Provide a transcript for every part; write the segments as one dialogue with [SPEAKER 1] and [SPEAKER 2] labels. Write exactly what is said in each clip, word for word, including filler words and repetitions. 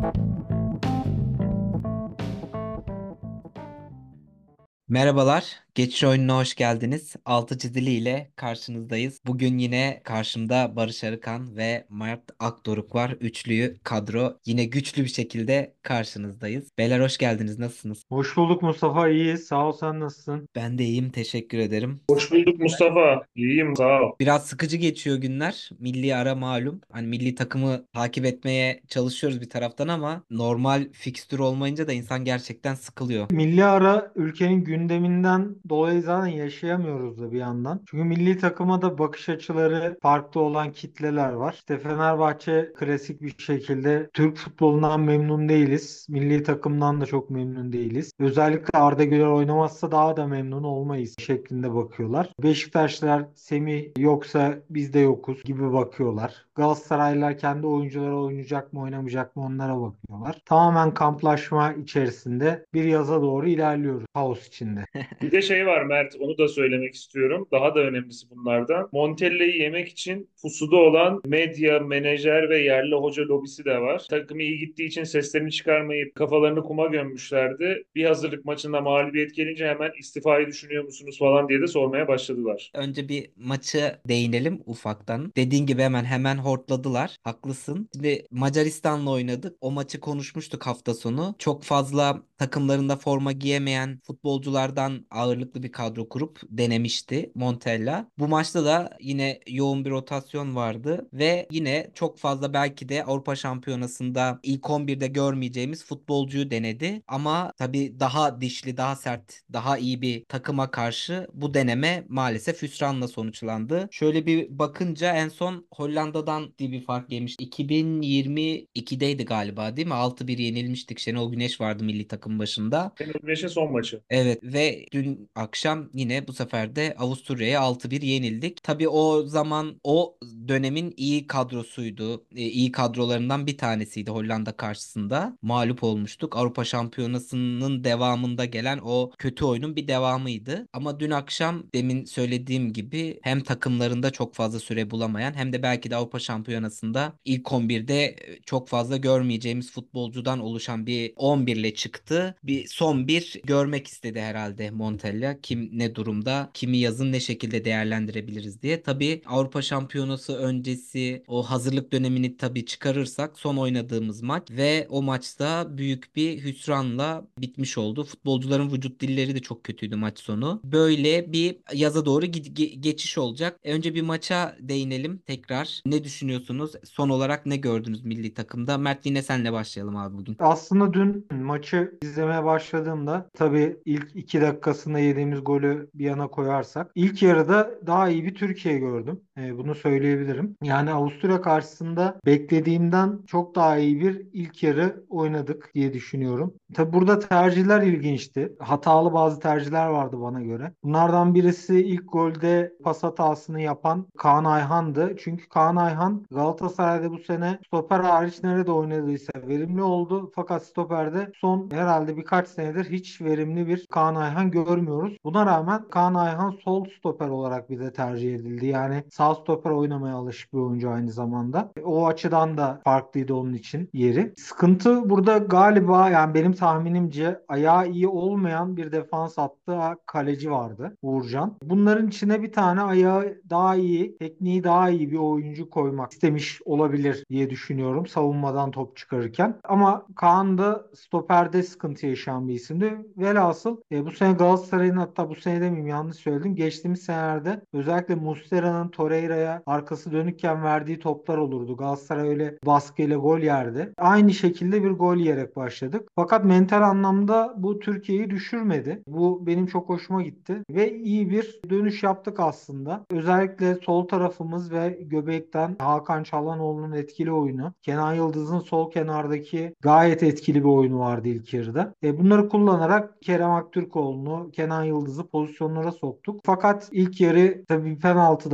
[SPEAKER 1] Merhabalar, Geçiş Oyununa hoş geldiniz. Altı Çizili ile karşınızdayız. Bugün yine karşımda Barış Arıkan ve Mert Akdoruk var. Üçlü kadro yine güçlü bir şekilde karşınızdayız. Beyler hoş geldiniz. Nasılsınız?
[SPEAKER 2] Hoş bulduk Mustafa. İyi. Sağ ol. Sen nasılsın?
[SPEAKER 1] Ben de iyiyim, teşekkür ederim.
[SPEAKER 3] Hoş bulduk Mustafa. İyiyim sağ ol.
[SPEAKER 1] Biraz sıkıcı geçiyor günler. Milli ara malum. Hani milli takımı takip etmeye çalışıyoruz bir taraftan ama normal fikstür olmayınca da insan gerçekten sıkılıyor.
[SPEAKER 2] Milli ara ülkenin gündeminden dolayı zaten yaşayamıyoruz da bir yandan. Çünkü milli takıma da bakış açıları farklı olan kitleler var. İşte Fenerbahçe klasik bir şekilde Türk futbolundan memnun değiliz. Milli takımdan da çok memnun değiliz. Özellikle Arda Güler oynamazsa daha da memnun olmayız şeklinde bakıyorlar. Beşiktaşlılar Semih yoksa biz de yokuz gibi bakıyorlar. Galatasaraylılar kendi oyuncuları oynayacak mı oynamayacak mı onlara bakıyorlar. Tamamen kamplaşma içerisinde bir yaza doğru ilerliyoruz kaos içinde.
[SPEAKER 3] Bir de şey var Mert, onu da söylemek istiyorum. Daha da önemlisi bunlardan. Montella'yı yemek için pusuda olan medya, menajer ve yerli hoca lobisi de var. Takım iyi gittiği için seslerini çıkarmayıp kafalarını kuma gömmüşlerdi. Bir hazırlık maçında mağlubiyet gelince hemen istifayı düşünüyor musunuz falan diye de sormaya başladılar.
[SPEAKER 1] Önce bir maçı değinelim ufaktan. Dediğin gibi hemen hemen hortladılar. Haklısın. Şimdi Macaristan'la oynadık. O maçı konuşmuştuk hafta sonu. Çok fazla takımlarında forma giyemeyen futbolculardan ağırlıklı bir kadro kurup denemişti Montella. Bu maçta da yine yoğun bir rotasyon vardı ve yine çok fazla belki de Avrupa Şampiyonası'nda ilk on birde görmeyeceğimiz futbolcuyu denedi. Ama tabii daha dişli, daha sert, daha iyi bir takıma karşı bu deneme maalesef hüsranla sonuçlandı. Şöyle bir bakınca en son Hollanda'dan diye bir fark yemiş. iki bin yirmi ikideydi galiba değil mi? altı bir yenilmiştik. Şenol Güneş vardı milli takım başında.
[SPEAKER 3] Şenol Güneş'in son maçı.
[SPEAKER 1] Evet ve dün akşam yine bu sefer de Avusturya'ya altı bir yenildik. Tabii o zaman o dönemin iyi kadrosuydu. E, iyi kadrolarından bir tanesiydi Hollanda karşısında. Mağlup olmuştuk. Avrupa Şampiyonası'nın devamında gelen o kötü oyunun bir devamıydı. Ama dün akşam demin söylediğim gibi hem takımlarında çok fazla süre bulamayan hem de belki de Avrupa Şampiyonası'nda ilk on birde e, çok fazla görmeyeceğimiz futbolcudan oluşan bir on bir ile çıktı. Bir son bir görmek istedi herhalde Montella. Kim ne durumda, kimi yazın ne şekilde değerlendirebiliriz diye. Tabii Avrupa Şampiyonası öncesi o hazırlık dönemini tabii çıkarırsak son oynadığımız maç ve o maçta büyük bir hüsranla bitmiş oldu. Futbolcuların vücut dilleri de çok kötüydü maç sonu. Böyle bir yaza doğru gi- ge- geçiş olacak. E, Önce bir maça değinelim tekrar. Ne düşünüyorsunuz? Son olarak ne gördünüz milli takımda? Mert yine senle başlayalım abi bugün.
[SPEAKER 2] Aslında dün maçı izlemeye başladığımda tabii ilk iki dakikasında yediğimiz golü bir yana koyarsak ilk yarıda daha iyi bir Türkiye gördüm. E, bunu söyleyebilirim. Yani Avusturya karşısında beklediğimden çok daha iyi bir ilk yarı oynadık diye düşünüyorum. Tabii burada tercihler ilginçti. Hatalı bazı tercihler vardı bana göre. Bunlardan birisi ilk golde pas hatasını yapan Kaan Ayhan'dı. Çünkü Kaan Ayhan Galatasaray'da bu sene stoper hariç nerede oynadıysa verimli oldu. Fakat stoperde son herhalde birkaç senedir hiç verimli bir Kaan Ayhan görmüyoruz. Buna rağmen Kaan Ayhan sol stoper olarak bize tercih edildi. Yani sağ stoper oynamaya alışık bir oyuncu aynı zamanda. O açıdan da farklıydı onun için yeri. Sıkıntı burada galiba yani benim tahminimce ayağı iyi olmayan bir defans hattı kaleci vardı. Uğurcan. Bunların içine bir tane ayağı daha iyi, tekniği daha iyi bir oyuncu koymak istemiş olabilir diye düşünüyorum savunmadan top çıkarırken. Ama Kaan da stoperde sıkıntı yaşayan bir isimdi. Velhasıl e, bu sene Galatasaray'ın hatta bu sene demeyeyim yanlış söyledim. Geçtiğimiz senelerde özellikle Muslera'nın Torreira'ya arkası dönükken verdiği toplar olurdu. Galatasaray öyle baskıyla gol yerdi. Aynı şekilde bir gol yiyerek başladık. Fakat mental anlamda bu Türkiye'yi düşürmedi. Bu benim çok hoşuma gitti. Ve iyi bir dönüş yaptık aslında. Özellikle sol tarafımız ve göbekten Hakan Çalhanoğlu'nun etkili oyunu. Kenan Yıldız'ın sol kenardaki gayet etkili bir oyunu vardı ilk yarıda. E, bunları kullanarak Kerem Aktürkoğlu'nu, Kenan Yıldız'ı pozisyonlara soktuk. Fakat ilk yarı tabii penaltıda bulduk. O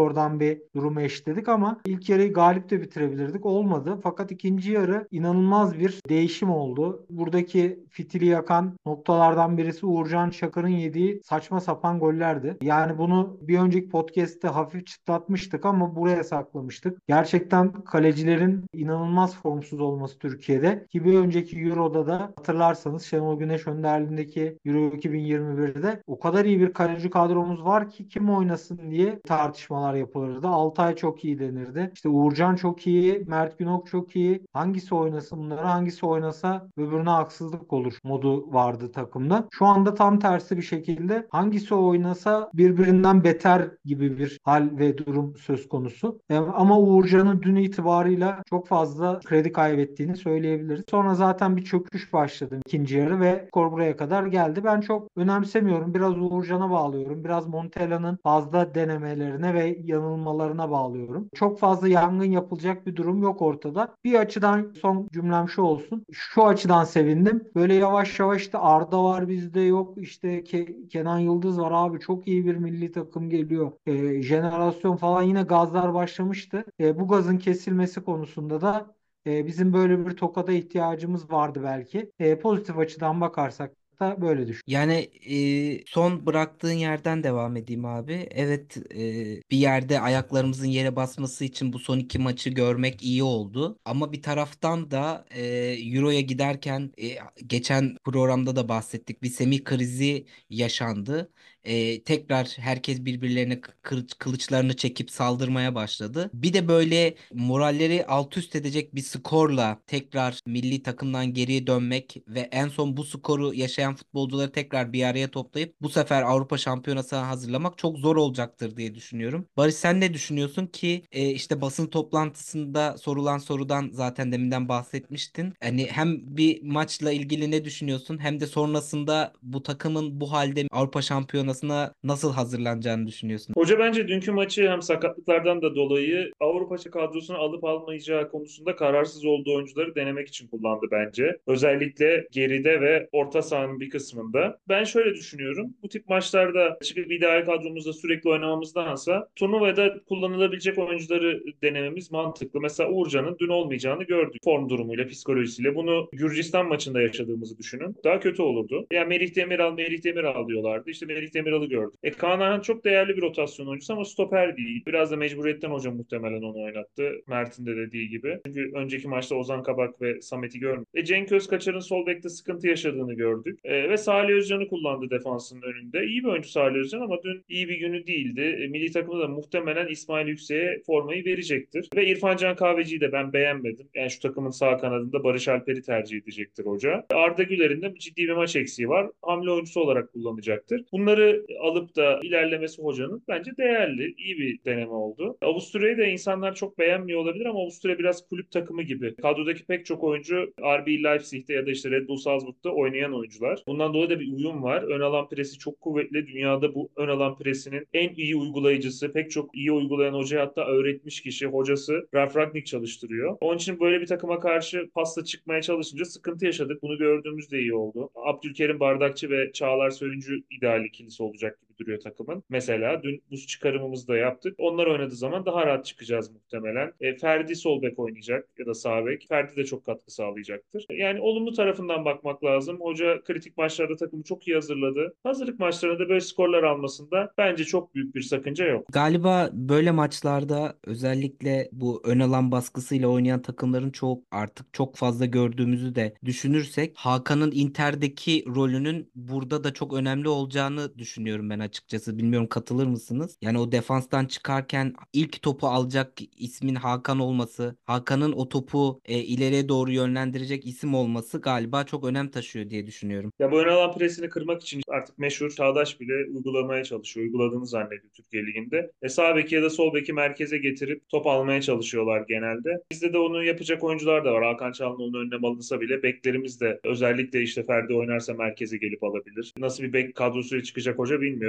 [SPEAKER 2] oradan bir durumu eşitledik ama ilk yarıyı galip de bitirebilirdik. Olmadı. Fakat ikinci yarı inanılmaz bir değişim oldu. Buradaki fitili yakan noktalardan birisi Uğurcan Çakır'ın yediği saçma sapan gollerdi. Yani bunu bir önceki podcast'te hafif çıtlatmıştık ama buraya saklamıştık. Gerçekten kalecilerin inanılmaz formsuz olması Türkiye'de ki bir önceki Euro'da da hatırlarsanız Şenol Güneş önderliğindeki Euro iki bin yirmi birde o kadar iyi bir kaleci kadromuz var ki kim oynasın diye tartışmalar yapılırdı. Altay çok iyi denirdi. İşte Uğurcan çok iyi, Mert Günok çok iyi. Hangisi oynasın bunları, hangisi oynasa öbürüne haksızlık olur modu vardı takımda. Şu anda tam tersi bir şekilde hangisi oynasa birbirinden beter gibi bir hal ve durum söz konusu. E, ama Uğurcan'ın dün itibarıyla çok fazla kredi kaybettiğini söyleyebiliriz. Sonra zaten bir çöküş başladı ikinci yarı ve skor buraya kadar geldi. Ben çok önemsemiyorum. Biraz Uğurcan'a bağlıyorum. Biraz Montella'nın fazla denemelerine ve yanılmalarına bağlıyorum. Çok fazla yangın yapılacak bir durum yok ortada. Bir açıdan son cümlem şu olsun. Şu açıdan sevindim. Böyle yavaş yavaş da Arda var bizde yok. İşte Ke- Kenan Yıldız var abi. Çok iyi bir milli takım geliyor. Ee, jenerasyon falan yine gazlar başlamıştı. Ee, bu gazın kesilmesi konusunda da e, bizim böyle bir tokada ihtiyacımız vardı belki. E, pozitif açıdan bakarsak da böyle düşün.
[SPEAKER 1] Yani e, son bıraktığın yerden devam edeyim abi. Evet, e, bir yerde ayaklarımızın yere basması için bu son iki maçı görmek iyi oldu. Ama bir taraftan da e, Euro'ya giderken e, geçen programda da bahsettik. Bir semih krizi yaşandı. E, tekrar herkes birbirlerine kı- kılıçlarını çekip saldırmaya başladı. Bir de böyle moralleri alt üst edecek bir skorla tekrar milli takımdan geriye dönmek ve en son bu skoru yaşayan futbolcuları tekrar bir araya toplayıp bu sefer Avrupa Şampiyonası'na hazırlamak çok zor olacaktır diye düşünüyorum. Barış, sen ne düşünüyorsun ki e, işte basın toplantısında sorulan sorudan zaten deminden bahsetmiştin. Hani hem bir maçla ilgili ne düşünüyorsun hem de sonrasında bu takımın bu halde Avrupa Şampiyonası'na nasıl hazırlanacağını düşünüyorsun?
[SPEAKER 3] Hoca bence dünkü maçı hem sakatlıklardan da dolayı Avrupa kadrosuna alıp almayacağı konusunda kararsız olduğu oyuncuları denemek için kullandı bence. Özellikle geride ve orta sahanın bir kısmında. Ben şöyle düşünüyorum. Bu tip maçlarda çıkıp ideal kadromuzda sürekli oynamamızdansa turnuvada kullanılabilecek oyuncuları denememiz mantıklı. Mesela Uğurcan'ın dün olmayacağını gördük. Form durumuyla, psikolojisiyle. Bunu Gürcistan maçında yaşadığımızı düşünün. Daha kötü olurdu. Yani Merih Demiral, Merih Demiral diyorlardı. İşte Merih Demiral'ı gördük. E Kaan Ayhan çok değerli bir rotasyon oyuncusu ama stoper değil. Biraz da mecburiyetten hoca muhtemelen onu oynattı. Mert'in de dediği gibi. Çünkü önceki maçta Ozan Kabak ve Samet'i görmedik. E Cenk Özkaçar'ın sol bekte sıkıntı yaşadığını gördük. E, ve Salih Özcan'ı kullandı defansının önünde. İyi bir oyuncu Salih Özcan ama dün iyi bir günü değildi. E, milli takımda da muhtemelen İsmail Yüksek'e formayı verecektir. Ve İrfan Can Kahveci'yi de ben beğenmedim. Yani şu takımın sağ kanadında Barış Alper'i tercih edecektir hoca. Arda Güler'in de ciddi bir maç eksiği var. Hamle oyuncusu olarak kullanacaktır. Bunları alıp da ilerlemesi hocanın bence değerli, iyi bir deneme oldu. Avusturya'yı da insanlar çok beğenmiyor olabilir ama Avusturya biraz kulüp takımı gibi. Kadrodaki pek çok oyuncu R B Leipzig'te ya da işte Red Bull Salzburg'da oynayan oyuncular. Bundan dolayı da bir uyum var. Ön alan presi çok kuvvetli. Dünyada bu ön alan presinin en iyi uygulayıcısı, pek çok iyi uygulayan hoca, hatta öğretmiş kişi, hocası Ralf Rangnick çalıştırıyor. Onun için böyle bir takıma karşı pasta çıkmaya çalışınca sıkıntı yaşadık. Bunu gördüğümüz de iyi oldu. Abdülkerim Bardakçı ve Çağlar Söyüncü ideal ikilisi olacak gibi duruyor takımın. Mesela dün bu çıkarımımızı da yaptık. Onlar oynadığı zaman daha rahat çıkacağız muhtemelen. E, Ferdi sol bek oynayacak ya da sağ bek. Ferdi de çok katkı sağlayacaktır. Yani olumlu tarafından bakmak lazım. Hoca kritik maçlarda takımı çok iyi hazırladı. Hazırlık maçlarında da böyle skorlar almasında bence çok büyük bir sakınca yok.
[SPEAKER 1] Galiba böyle maçlarda özellikle bu ön alan baskısıyla oynayan takımların çok artık çok fazla gördüğümüzü de düşünürsek Hakan'ın Inter'deki rolünün burada da çok önemli olacağını düşünüyorum ben açıkçası. Bilmiyorum, katılır mısınız? Yani o defanstan çıkarken ilk topu alacak ismin Hakan olması, Hakan'ın o topu e, ileriye doğru yönlendirecek isim olması galiba çok önem taşıyor diye düşünüyorum.
[SPEAKER 3] Ya bu ön alan presini kırmak için artık meşhur Çağdaş bile uygulamaya çalışıyor. Uyguladığını zannediyor Türkiye Ligi'nde. E sağ beki ya da sol beki merkeze getirip top almaya çalışıyorlar genelde. Bizde de onu yapacak oyuncular da var. Hakan Çalhanoğlu'nun önüne alınsa bile beklerimiz de özellikle işte Ferdi oynarsa merkeze gelip alabilir. Nasıl bir bek kadrosuyla çıkacak hoca bilmiyorum.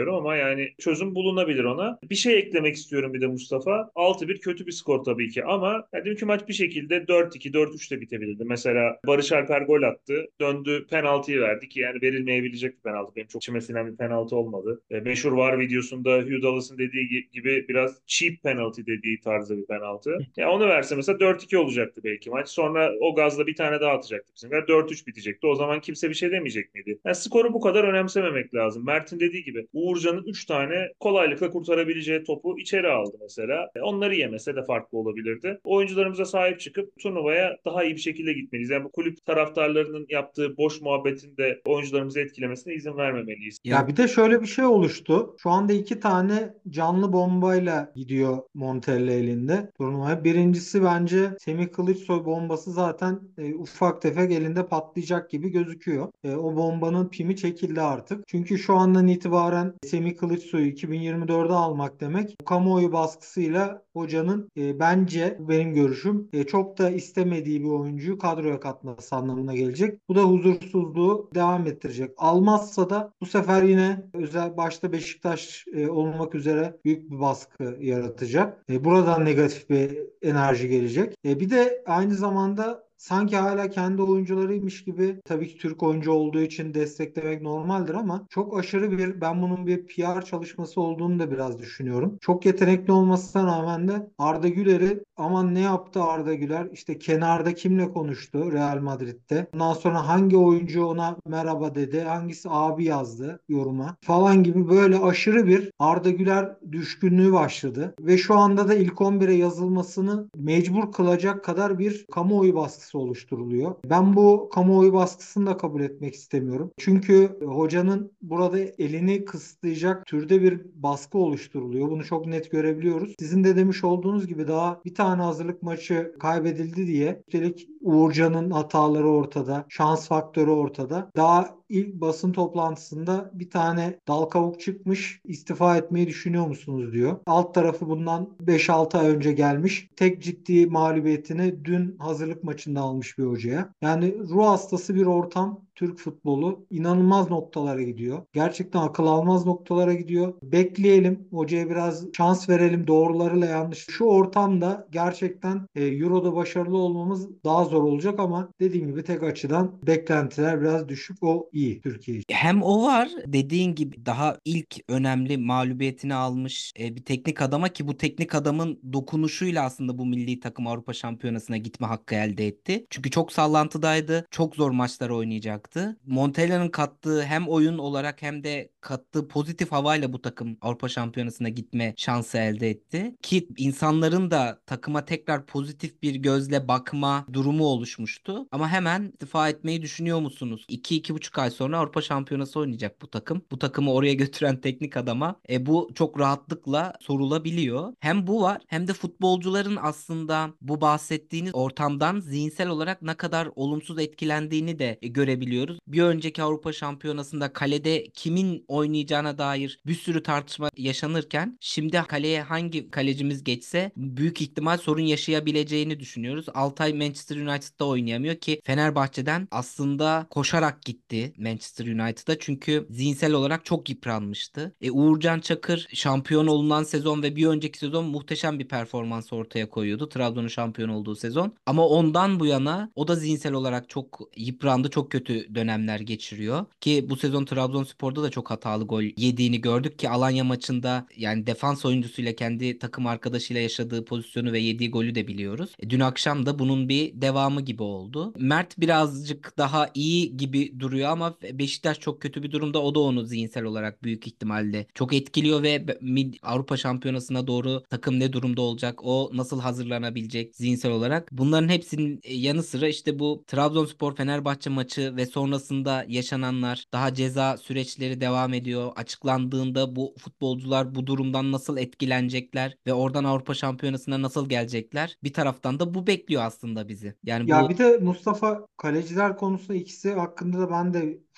[SPEAKER 3] düşünüyorum ama yani çözüm bulunabilir ona. Bir şey eklemek istiyorum bir de Mustafa. altı bir kötü bir skor tabii ki ama yani dünkü maç bir şekilde dört iki dört üç de bitebilirdi. Mesela Barış Alper gol attı. Döndü penaltıyı verdi ki yani verilmeyebilecek bir penaltı. Benim çok içime sinen bir penaltı olmadı. E, meşhur VAR videosunda Hugh Dallas'ın dediği gibi biraz cheap penalty dediği tarzda bir penaltı. Ya onu verse mesela dört iki olacaktı belki maç. Sonra o gazla bir tane daha atacaktı bizimkiler. dört üç bitecekti. O zaman kimse bir şey demeyecek miydi? Yani skoru bu kadar önemsememek lazım. Mert'in dediği gibi Uğurcan'ın üç tane kolaylıkla kurtarabileceği topu içeri aldı mesela. E, onları yemese de farklı olabilirdi. Oyuncularımıza sahip çıkıp turnuvaya daha iyi bir şekilde gitmeliyiz. Yani bu kulüp taraftarlarının yaptığı boş muhabbetin de oyuncularımızı etkilemesine izin vermemeliyiz.
[SPEAKER 2] Ya
[SPEAKER 1] Ya
[SPEAKER 2] bir de şöyle bir şey oluştu. Şu anda iki tane canlı bombayla gidiyor Montella elinde turnuvaya. Birincisi bence Semih Kılıçsoy bombası zaten e, ufak tefek elinde patlayacak gibi gözüküyor. E, o bombanın pimi çekildi artık. Çünkü şu andan itibaren Semih Kılıçsoy'u iki bin yirmi dörde almak demek bu kamuoyu baskısıyla hocanın e, bence benim görüşüm e, çok da istemediği bir oyuncuyu kadroya katması anlamına gelecek. Bu da huzursuzluğu devam ettirecek. Almazsa da bu sefer yine özel başta Beşiktaş e, olmak üzere büyük bir baskı yaratacak. E, buradan negatif bir enerji gelecek. E, bir de aynı zamanda sanki hala kendi oyuncularıymış gibi, tabii ki Türk oyuncu olduğu için desteklemek normaldir ama çok aşırı bir, ben bunun bir P R çalışması olduğunu da biraz düşünüyorum. Çok yetenekli olmasına rağmen de Arda Güler'i, aman ne yaptı Arda Güler? İşte kenarda kimle konuştu Real Madrid'de? Ondan sonra hangi oyuncu ona merhaba dedi? Hangisi abi yazdı yoruma? Falan gibi böyle aşırı bir Arda Güler düşkünlüğü başladı. Ve şu anda da ilk on bire yazılmasını mecbur kılacak kadar bir kamuoyu baskısı oluşturuluyor. Ben bu kamuoyu baskısını da kabul etmek istemiyorum. Çünkü hocanın burada elini kısıtlayacak türde bir baskı oluşturuluyor. Bunu çok net görebiliyoruz. Sizin de demiş olduğunuz gibi daha bir tane hazırlık maçı kaybedildi diye, üstelik Uğurcan'ın hataları ortada, şans faktörü ortada. Daha ilk basın toplantısında bir tane dal kavuk çıkmış, istifa etmeyi düşünüyor musunuz diyor. Alt tarafı bundan beş altı ay önce gelmiş. Tek ciddi mağlubiyetini dün hazırlık maçında almış bir hocaya. Yani ruh hastası bir ortam. Türk futbolu inanılmaz noktalara gidiyor. Gerçekten akıl almaz noktalara gidiyor. Bekleyelim. Hocaya biraz şans verelim. Doğrularıyla yanlış. Şu ortamda gerçekten e, Euro'da başarılı olmamız daha zor olacak ama dediğim gibi tek açıdan beklentiler biraz düşük. O iyi Türkiye için.
[SPEAKER 1] hem o var dediğin gibi daha ilk önemli mağlubiyetini almış e, bir teknik adama ki bu teknik adamın dokunuşuyla aslında bu milli takım Avrupa Şampiyonası'na gitme hakkı elde etti. Çünkü çok sallantıdaydı. Çok zor maçlar oynayacaktı. Montella'nın kattığı hem oyun olarak hem de kattığı pozitif havayla bu takım Avrupa Şampiyonası'na gitme şansı elde etti. Ki insanların da takıma tekrar pozitif bir gözle bakma durumu oluşmuştu. Ama hemen istifa etmeyi düşünüyor musunuz? iki iki buçuk ay sonra Avrupa Şampiyonası oynayacak bu takım. Bu takımı oraya götüren teknik adama e, bu çok rahatlıkla sorulabiliyor. Hem bu var hem de futbolcuların aslında bu bahsettiğiniz ortamdan zihinsel olarak ne kadar olumsuz etkilendiğini de e, görebiliyoruz. Bir önceki Avrupa Şampiyonası'nda kalede kimin oynayacağına dair bir sürü tartışma yaşanırken şimdi kaleye hangi kalecimiz geçse büyük ihtimal sorun yaşayabileceğini düşünüyoruz. Altay Manchester United'da oynayamıyor ki Fenerbahçe'den aslında koşarak gitti Manchester United'a çünkü zihinsel olarak çok yıpranmıştı. E, Uğurcan Çakır şampiyon olunan sezon ve bir önceki sezon muhteşem bir performans ortaya koyuyordu. Trabzon'un şampiyon olduğu sezon. Ama ondan bu yana o da zihinsel olarak çok yıprandı. Çok kötü dönemler geçiriyor. Ki bu sezon Trabzonspor'da da çok hatalı gol yediğini gördük ki Alanya maçında yani defans oyuncusuyla kendi takım arkadaşıyla yaşadığı pozisyonu ve yediği golü de biliyoruz. E, dün akşam da bunun bir devamı gibi oldu. Mert birazcık daha iyi gibi duruyor ama Beşiktaş çok kötü bir durumda. O da onu zihinsel olarak büyük ihtimalle çok etkiliyor ve be- mid- Avrupa Şampiyonası'na doğru takım ne durumda olacak? O nasıl hazırlanabilecek zihinsel olarak? Bunların hepsinin e, yanı sıra işte bu Trabzonspor Fenerbahçe maçı ve sonrasında yaşananlar, daha ceza süreçleri devam ediyor. Açıklandığında bu futbolcular bu durumdan nasıl etkilenecekler ve oradan Avrupa Şampiyonası'na nasıl gelecekler? Bir taraftan da bu bekliyor aslında bizi. Yani
[SPEAKER 2] Ya
[SPEAKER 1] bu
[SPEAKER 2] bir de Mustafa, kaleciler konusunda ikisi hakkında da ben de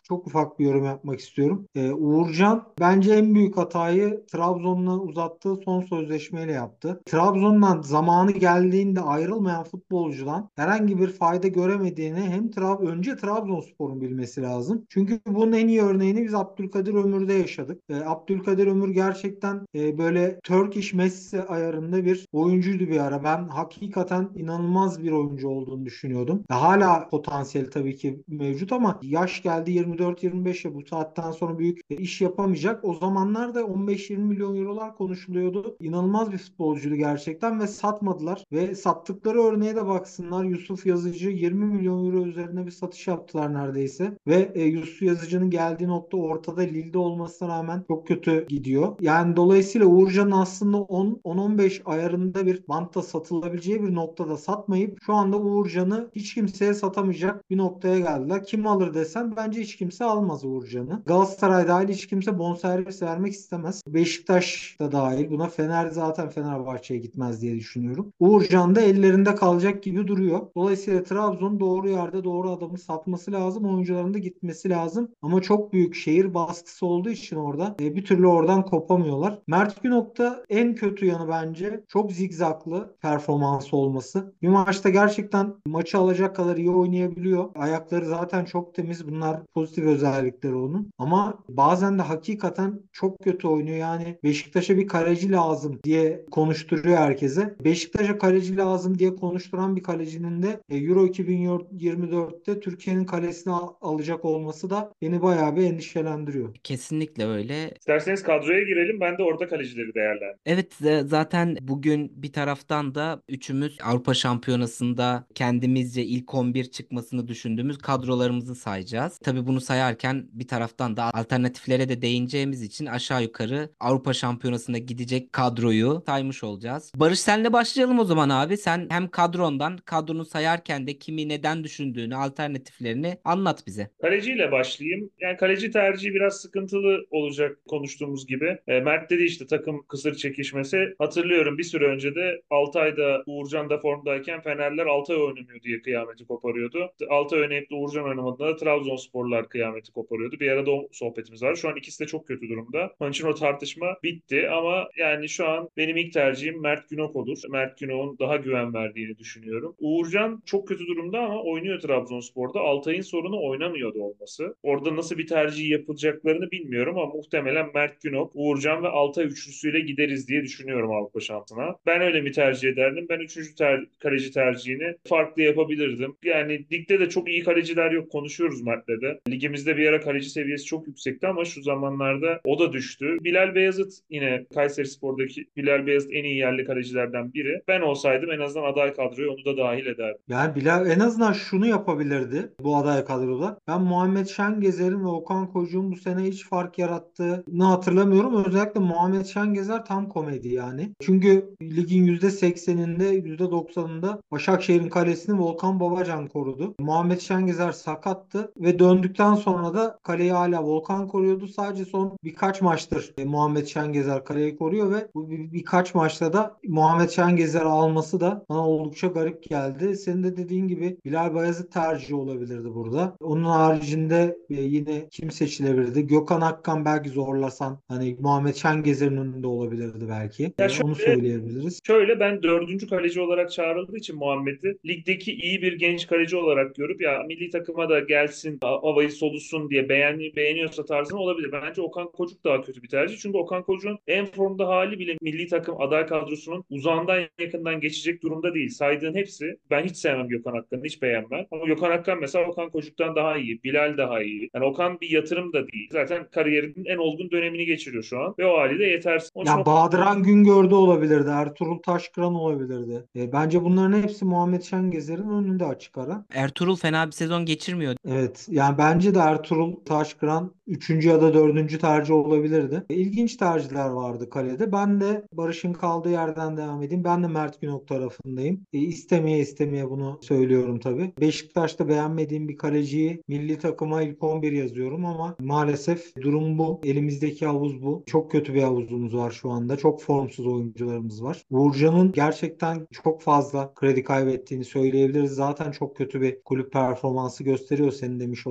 [SPEAKER 2] çok ufak bir yorum yapmak istiyorum. Ee, Uğurcan bence en büyük hatayı Trabzon'la uzattığı son sözleşmeyle yaptı. Trabzon'dan zamanı geldiğinde ayrılmayan futbolcudan herhangi bir fayda göremediğini hem Trab önce Trabzonspor'un bilmesi lazım. Çünkü bunun en iyi örneğini biz Abdülkadir Ömür'de yaşadık. Ee, Abdülkadir Ömür gerçekten e, böyle Turkish Messi ayarında bir oyuncuydu bir ara. Ben hakikaten inanılmaz bir oyuncu olduğunu düşünüyordum. Ya hala potansiyeli tabii ki mevcut ama yaş geldi yirmi dört yirmi beşe, bu saatten sonra büyük e, iş yapamayacak. O zamanlar da on beş yirmi milyon eurolar konuşuluyordu. İnanılmaz bir futbolcuydu gerçekten ve satmadılar. Ve sattıkları örneğe de baksınlar. Yusuf Yazıcı yirmi milyon euro üzerine bir satış yaptılar neredeyse. Ve e, Yusuf Yazıcı'nın geldiği nokta ortada, Lille'de olmasına rağmen çok kötü gidiyor. Yani dolayısıyla Uğurcan'ın aslında on on beş ayarında bir bantta satılabileceği bir noktada satmayıp şu anda Uğurcan'ı hiç kimseye satamayacak bir noktaya geldiler. Kim alır desen bence hiç kimse almaz Uğurcan'ı. Galatasaray dahil hiç kimse bonservis vermek istemez. Beşiktaş da dahil buna. Fener zaten Fenerbahçe'ye gitmez diye düşünüyorum. Uğurcan da ellerinde kalacak gibi duruyor. Dolayısıyla Trabzon doğru yerde doğru adamı satması lazım. Oyuncuların da gitmesi lazım. Ama çok büyük şehir baskısı olduğu için orada e, bir türlü oradan kopamıyorlar. Mert Günok'ta en kötü yanı bence çok zigzaklı performansı olması. Bir maçta gerçekten maçı alacak kadar iyi oynayabiliyor. Ayakları zaten çok temiz. Bunlar pozitif özellikleri onun. Ama bazen de hakikaten çok kötü oynuyor. Yani Beşiktaş'a bir kaleci lazım diye konuşturuyor herkese. Beşiktaş'a kaleci lazım diye konuşturan bir kalecinin de e, Euro iki bin yirmi dörtte Türkiye'nin kalesini al- alacak olması da beni bayağı bir endişelendiriyor.
[SPEAKER 1] Kesinlikle öyle.
[SPEAKER 3] İsterseniz kadroya girelim. Ben de orada kalecileri değerlendireyim.
[SPEAKER 1] Evet, z- zaten bugün bir taraftan da üçümüz Avrupa Şampiyonası'nda kendimizce ilk on bir çıkmasını düşündüğümüz kadrolarımızı sayacağız. Tabii bunu sayarken bir taraftan da alternatiflere de değineceğimiz için aşağı yukarı Avrupa Şampiyonası'nda gidecek kadroyu saymış olacağız. Barış, senle başlayalım o zaman abi. Sen hem kadrondan, kadronu sayarken de kimi neden düşündüğünü, alternatiflerini anlat bize.
[SPEAKER 3] Kaleciyle başlayayım. Yani kaleci tercihi biraz sıkıntılı olacak konuştuğumuz gibi. E, Mert dedi işte takım kısır çekişmesi. Hatırlıyorum bir süre önce de Altay'da Uğurcan da formdayken Fenerler Altay oynamıyor diye kıyameti koparıyordu. Altay oynayıp da Uğurcan oynamadığında da Trabzonsporlar kıyameti koparıyordu. Bir arada o sohbetimiz var. Şu an ikisi de çok kötü durumda. Onun için o tartışma bitti ama yani şu an benim ilk tercihim Mert Günok olur. Mert Günok'un daha güven verdiğini düşünüyorum. Uğurcan çok kötü durumda ama oynuyor Trabzonspor'da. Altay'ın sorunu oynamıyordu olması. Orada nasıl bir tercih yapılacaklarını bilmiyorum ama muhtemelen Mert Günok, Uğurcan ve Altay üçlüsüyle gideriz diye düşünüyorum Avrupa Şampiyonası'na. Ben öyle mi tercih ederdim? Ben üçüncü ter kaleci tercihini farklı yapabilirdim. Yani ligde de çok iyi kaleciler yok. Konuşuyoruz Mert'le de. Ligimizde bir ara kaleci seviyesi çok yüksekti ama şu zamanlarda o da düştü. Bilal Beyazıt yine Kayserispor'daki Bilal Beyazıt en iyi yerli kalecilerden biri. Ben olsaydım en azından aday kadroya onu da dahil ederdim.
[SPEAKER 2] Yani Bilal en azından şunu yapabilirdi bu aday kadroda. Ben Muhammed Şengezer'in ve Okan Koçuk'un bu sene hiç fark yarattığını hatırlamıyorum. Özellikle Muhammed Şengezer tam komedi yani. Çünkü ligin yüzde sekseninde yüzde doksanında Başakşehir'in kalesini Volkan Babacan korudu. Muhammed Şengezer sakattı ve döndükten sonra da kaleyi hala Volkan koruyordu. Sadece son birkaç maçtır e, Muhammed Şengezer kaleyi koruyor ve bu bir, birkaç maçta da Muhammed Şengezer alması da bana oldukça garip geldi. Senin de dediğin gibi Bilal Bayazıt tercihi olabilirdi burada. Onun haricinde e, yine kim seçilebilirdi? Gökhan Akkan belki zorlasan hani Muhammed Şengezer'in önünde olabilirdi belki.
[SPEAKER 3] Ya
[SPEAKER 2] E, onu
[SPEAKER 3] şöyle
[SPEAKER 2] söyleyebiliriz.
[SPEAKER 3] Şöyle ben dördüncü kaleci olarak çağrıldığı için Muhammed'i ligdeki iyi bir genç kaleci olarak görüp ya milli takıma da gelsin ha- havayı solusun diye beğeni, beğeniyorsa tarzını olabilir. Bence Okan Koçuk daha kötü bir tercih. Çünkü Okan Koçuk'un en formda hali bile milli takım aday kadrosunun uzağından yakından geçecek durumda değil. Saydığın hepsi ben hiç sevmem Gökhan Akkan'ı hiç beğenmem. Ama Gökhan Akkan mesela Okan Koçuk'tan daha iyi. Bilal daha iyi. Yani Okan bir yatırım da değil. Zaten kariyerinin en olgun dönemini geçiriyor şu an. Ve o haliyle yetersiz. Onun için
[SPEAKER 2] Ya Bahadıran Güngör'de olabilirdi. Ertuğrul Taşkıran olabilirdi. E, bence bunların hepsi Muhammed Şengezer'in önünde açık ara.
[SPEAKER 1] Ertuğrul fena bir sezon geçirmiyor.
[SPEAKER 2] Evet, yani bence de Ertuğrul Taşkıran üçüncü ya da dördüncü tercih olabilirdi. E, İlginç tercihler vardı kalede. Ben de Barış'ın kaldığı yerden devam edeyim. Ben de Mert Günok tarafındayım. E, istemeye istemeye bunu söylüyorum tabii. Beşiktaş'ta beğenmediğim bir kaleciyi milli takıma ilk on bir yazıyorum ama maalesef durum bu. Elimizdeki havuz bu. Çok kötü bir havuzumuz var şu anda. Çok formsuz oyuncularımız var. Uğurcan'ın gerçekten çok fazla kredi kaybettiğini söyleyebiliriz. Zaten çok kötü bir kulüp performansı gösteriyor senin demiş olduğun gibi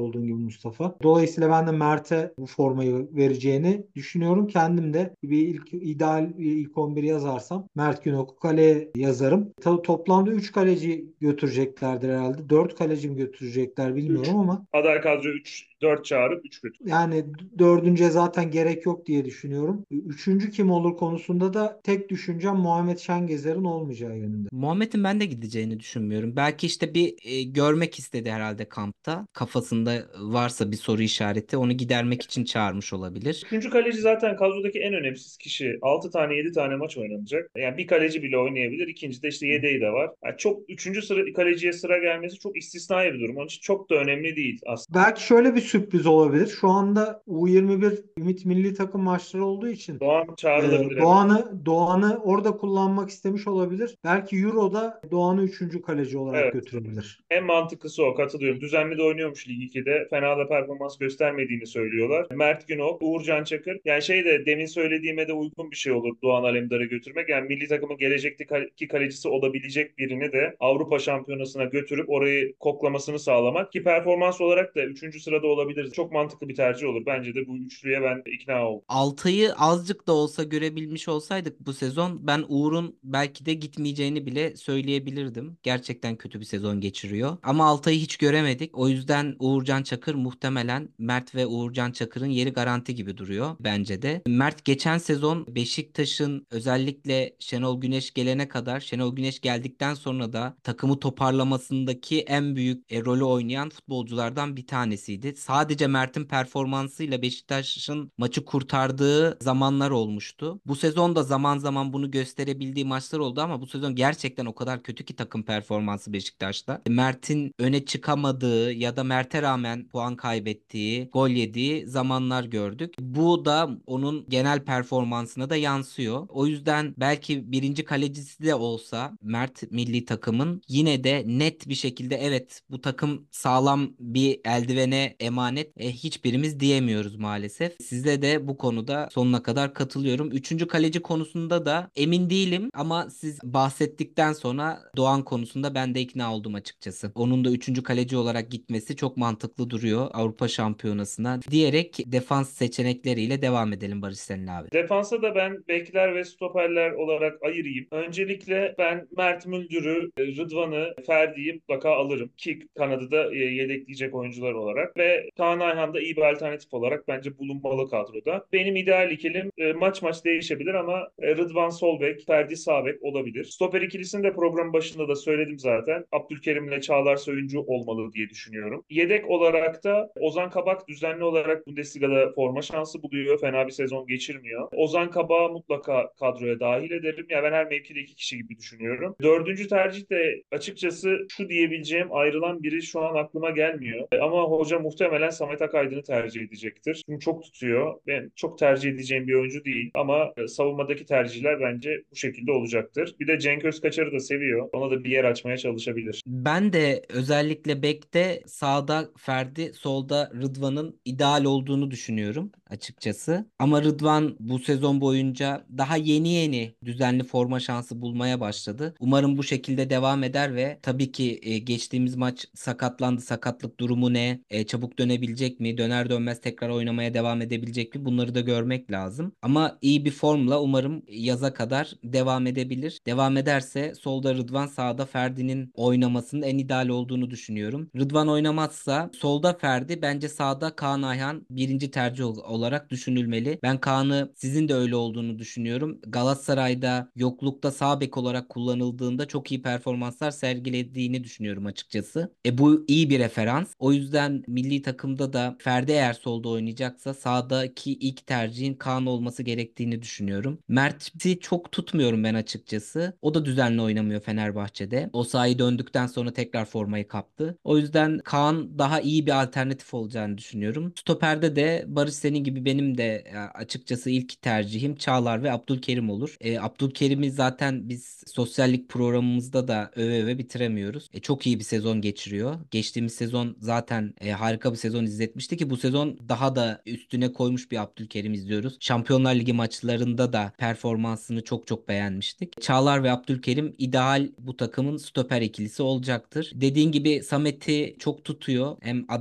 [SPEAKER 2] Mustafa. Dolayısıyla ben de Mert'e bu formayı vereceğini düşünüyorum. Kendim de bir ilk ideal bir ilk on bir yazarsam Mert Günok'u kaleye yazarım. Tabii toplamda üç kaleci götüreceklerdir herhalde. Dört kaleci mi götürecekler bilmiyorum
[SPEAKER 3] üç
[SPEAKER 2] ama
[SPEAKER 3] aday kadro üç dört çağırıp üç götür.
[SPEAKER 2] yani dördüncüye zaten gerek yok diye düşünüyorum. Üçüncü kim olur konusunda da tek düşüncem Muhammed Şengezer'in olmayacağı yönünde.
[SPEAKER 1] Muhammed'in ben de gideceğini düşünmüyorum. Belki işte bir e, görmek istedi herhalde kampta. Kafasında varsa bir soru işareti onu gidermek için çağırmış olabilir.
[SPEAKER 3] Üçüncü kaleci zaten kadrodaki en önemsiz kişi. Altı tane yedi tane maç oynanacak. Yani bir kaleci bile oynayabilir. İkinci de işte yedeği de var. Yani çok üçüncü sıra kaleciye sıra gelmesi çok istisnai bir durum. Onun için çok da önemli değil aslında.
[SPEAKER 2] Belki şöyle bir sürpriz olabilir. Şu anda U yirmi bir Ümit Milli Takım maçları olduğu için
[SPEAKER 3] Doğan
[SPEAKER 2] e,
[SPEAKER 3] çağrılabilir, evet.
[SPEAKER 2] Doğan'ı Doğan'ı orada kullanmak istemiş olabilir. Belki Euro'da Doğan'ı üçüncü kaleci olarak
[SPEAKER 3] Evet.
[SPEAKER 2] götürebilir.
[SPEAKER 3] En mantıklısı o, katılıyorum. Düzenli de oynuyormuş Lig ikide. Fena da performans göstermediğini söylüyorlar. Mert Günok, Uğurcan Çakır. Yani şey de demin söylediğime de uygun bir şey olur Doğan Alemdar'ı götürmek. Yani milli takımın gelecekteki kalecisi olabilecek birini de Avrupa Şampiyonası'na götürüp orayı koklamasını sağlamak. Ki performans olarak da üçüncü sırada olabilir. Çok mantıklı bir tercih olur. Bence de bu üçlüye ben ikna oldum.
[SPEAKER 1] Altay'ı azıcık da olsa görebilmiş olsaydık bu sezon ben Uğur'un belki de gitmeyeceğini bile söyleyebilirdim. Gerçekten kötü bir sezon geçiriyor. Ama Altay'ı hiç göremedik. O yüzden Uğurcan Çakır muhtemelen Mert ve Uğurcan Çakır'ın yeri garanti gibi duruyor bence de. Mert geçen sezon Beşiktaş'ın özellikle Şenol Güneş gelene kadar, Şenol Güneş geldikten sonra da takımı toparlamasındaki en büyük e, rolü oynayan futbolculardan bir tanesiydi. Sadece Mert'in performansıyla Beşiktaş'ın maçı kurtardığı zamanlar olmuştu. Bu sezon da zaman zaman bunu gösterebildiği maçlar oldu ama bu sezon gerçekten o kadar kötü ki takım performansı Beşiktaş'ta. Mert'in öne çıkamadığı ya da Mert'e rağmen puan kaybettiği, gol yediği zamanlar gördük. Bu da onun genel performansına da yansıyor. O yüzden belki birinci kalecisi de olsa Mert milli takımın yine de net bir şekilde evet bu takım sağlam bir eldivene emanet e, hiçbirimiz diyemiyoruz maalesef. Size de bu konuda sonuna kadar katılıyorum. Üçüncü kaleci konusunda da emin değilim ama siz bahsettikten sonra Doğan konusunda ben de ikna oldum açıkçası. Onun da üçüncü kaleci olarak gitmesi çok mantıklı duruyor Avrupa Şampiyonası'na diyerek defans seçenekleriyle devam edelim Barış senin abi.
[SPEAKER 3] Defansa da ben bekler ve stoperler olarak ayırayım. Öncelikle ben Mert Müldür'ü, e, Rıdvan'ı, Ferdi'yi mutlaka alırım. Ki kanadı da e, yedekleyecek oyuncular olarak. Ve Kaan Ayhan da iyi bir alternatif olarak bence bulunmalı kadroda. Benim ideal ikilim e, maç maç değişebilir ama e, Rıdvan sol bek, Ferdi sağ bek olabilir. Stoper ikilisini de program başında da söyledim zaten. Abdülkerim ile Çağlar Söyüncü olmalı diye düşünüyorum. Yedek olarak da Ozan Kabak düzenli olarak Bundesliga'da forma şansı buluyor. Fena bir sezon geçirmiyor. Ozan Kabak'ı mutlaka kadroya dahil ederim. Ya ben her mevkide iki kişi gibi düşünüyorum. Dördüncü tercih de açıkçası şu diyebileceğim ayrılan biri şu an aklıma gelmiyor. Ama hoca muhtemelen Samet Akaydın'ı tercih edecektir. Çünkü çok tutuyor. Ben çok tercih edeceğim bir oyuncu değil. Ama e, savunmadaki tercihler bence bu şekilde olacaktır. Bir de Cenk Özkaçar'ı da seviyor. Ona da bir yer açmaya çalışabilir.
[SPEAKER 1] Ben de özellikle bekte sağda Ferdi, solda Rıdvan'ın ideal olduğunu düşünüyorum açıkçası. Ama Rıdvan bu sezon boyunca daha yeni yeni düzenli forma şansı bulmaya başladı. Umarım bu şekilde devam eder ve tabii ki e, geçtiğimiz maç sakatlandı. Sakatlık durumu ne? E, çabuk dönebilecek mi? Döner dönmez tekrar oynamaya devam edebilecek mi? Bunları da görmek lazım. Ama iyi bir formla umarım yaza kadar devam edebilir. Devam ederse solda Rıdvan, sağda Ferdi'nin oynamasının en ideal olduğunu düşünüyorum. Rıdvan oynamazsa solda Ferdi, bence sağda Kaan Ayhan birinci tercih ol- olarak düşünülmeli. Ben Kaan'ı sizin de öyle olduğunu düşünüyorum. Galatasaray'da yoklukta sağ bek olarak kullanıldığında çok iyi performanslar sergilediğini düşünüyorum açıkçası. E bu iyi bir referans. O yüzden milli takımda da Ferdi eğer solda oynayacaksa sağdaki ilk tercihin Kaan olması gerektiğini düşünüyorum. Mert'i çok tutmuyorum ben açıkçası. O da düzenli oynamıyor Fenerbahçe'de. O sahi döndükten sonra tekrar formayı kaptı. O yüzden Kaan daha iyi bir alternatif olacağını düşünüyorum. Stoper'de de Barış senin gibi benim de e, açıkçası ilk tercihim Çağlar ve Abdülkerim olur. E, Abdülkerim'i zaten biz sosyallik programımızda da öve öve bitiremiyoruz. E, çok iyi bir sezon geçiriyor. Geçtiğimiz sezon zaten e, harika bir sezon izletmişti ki bu sezon daha da üstüne koymuş bir Abdülkerim izliyoruz. Şampiyonlar Ligi maçlarında da performansını çok çok beğenmiştik. Çağlar ve Abdülkerim ideal bu takımın stoper ikilisi olacaktır. Dediğin gibi Samet'i çok tutuyor. Hem aday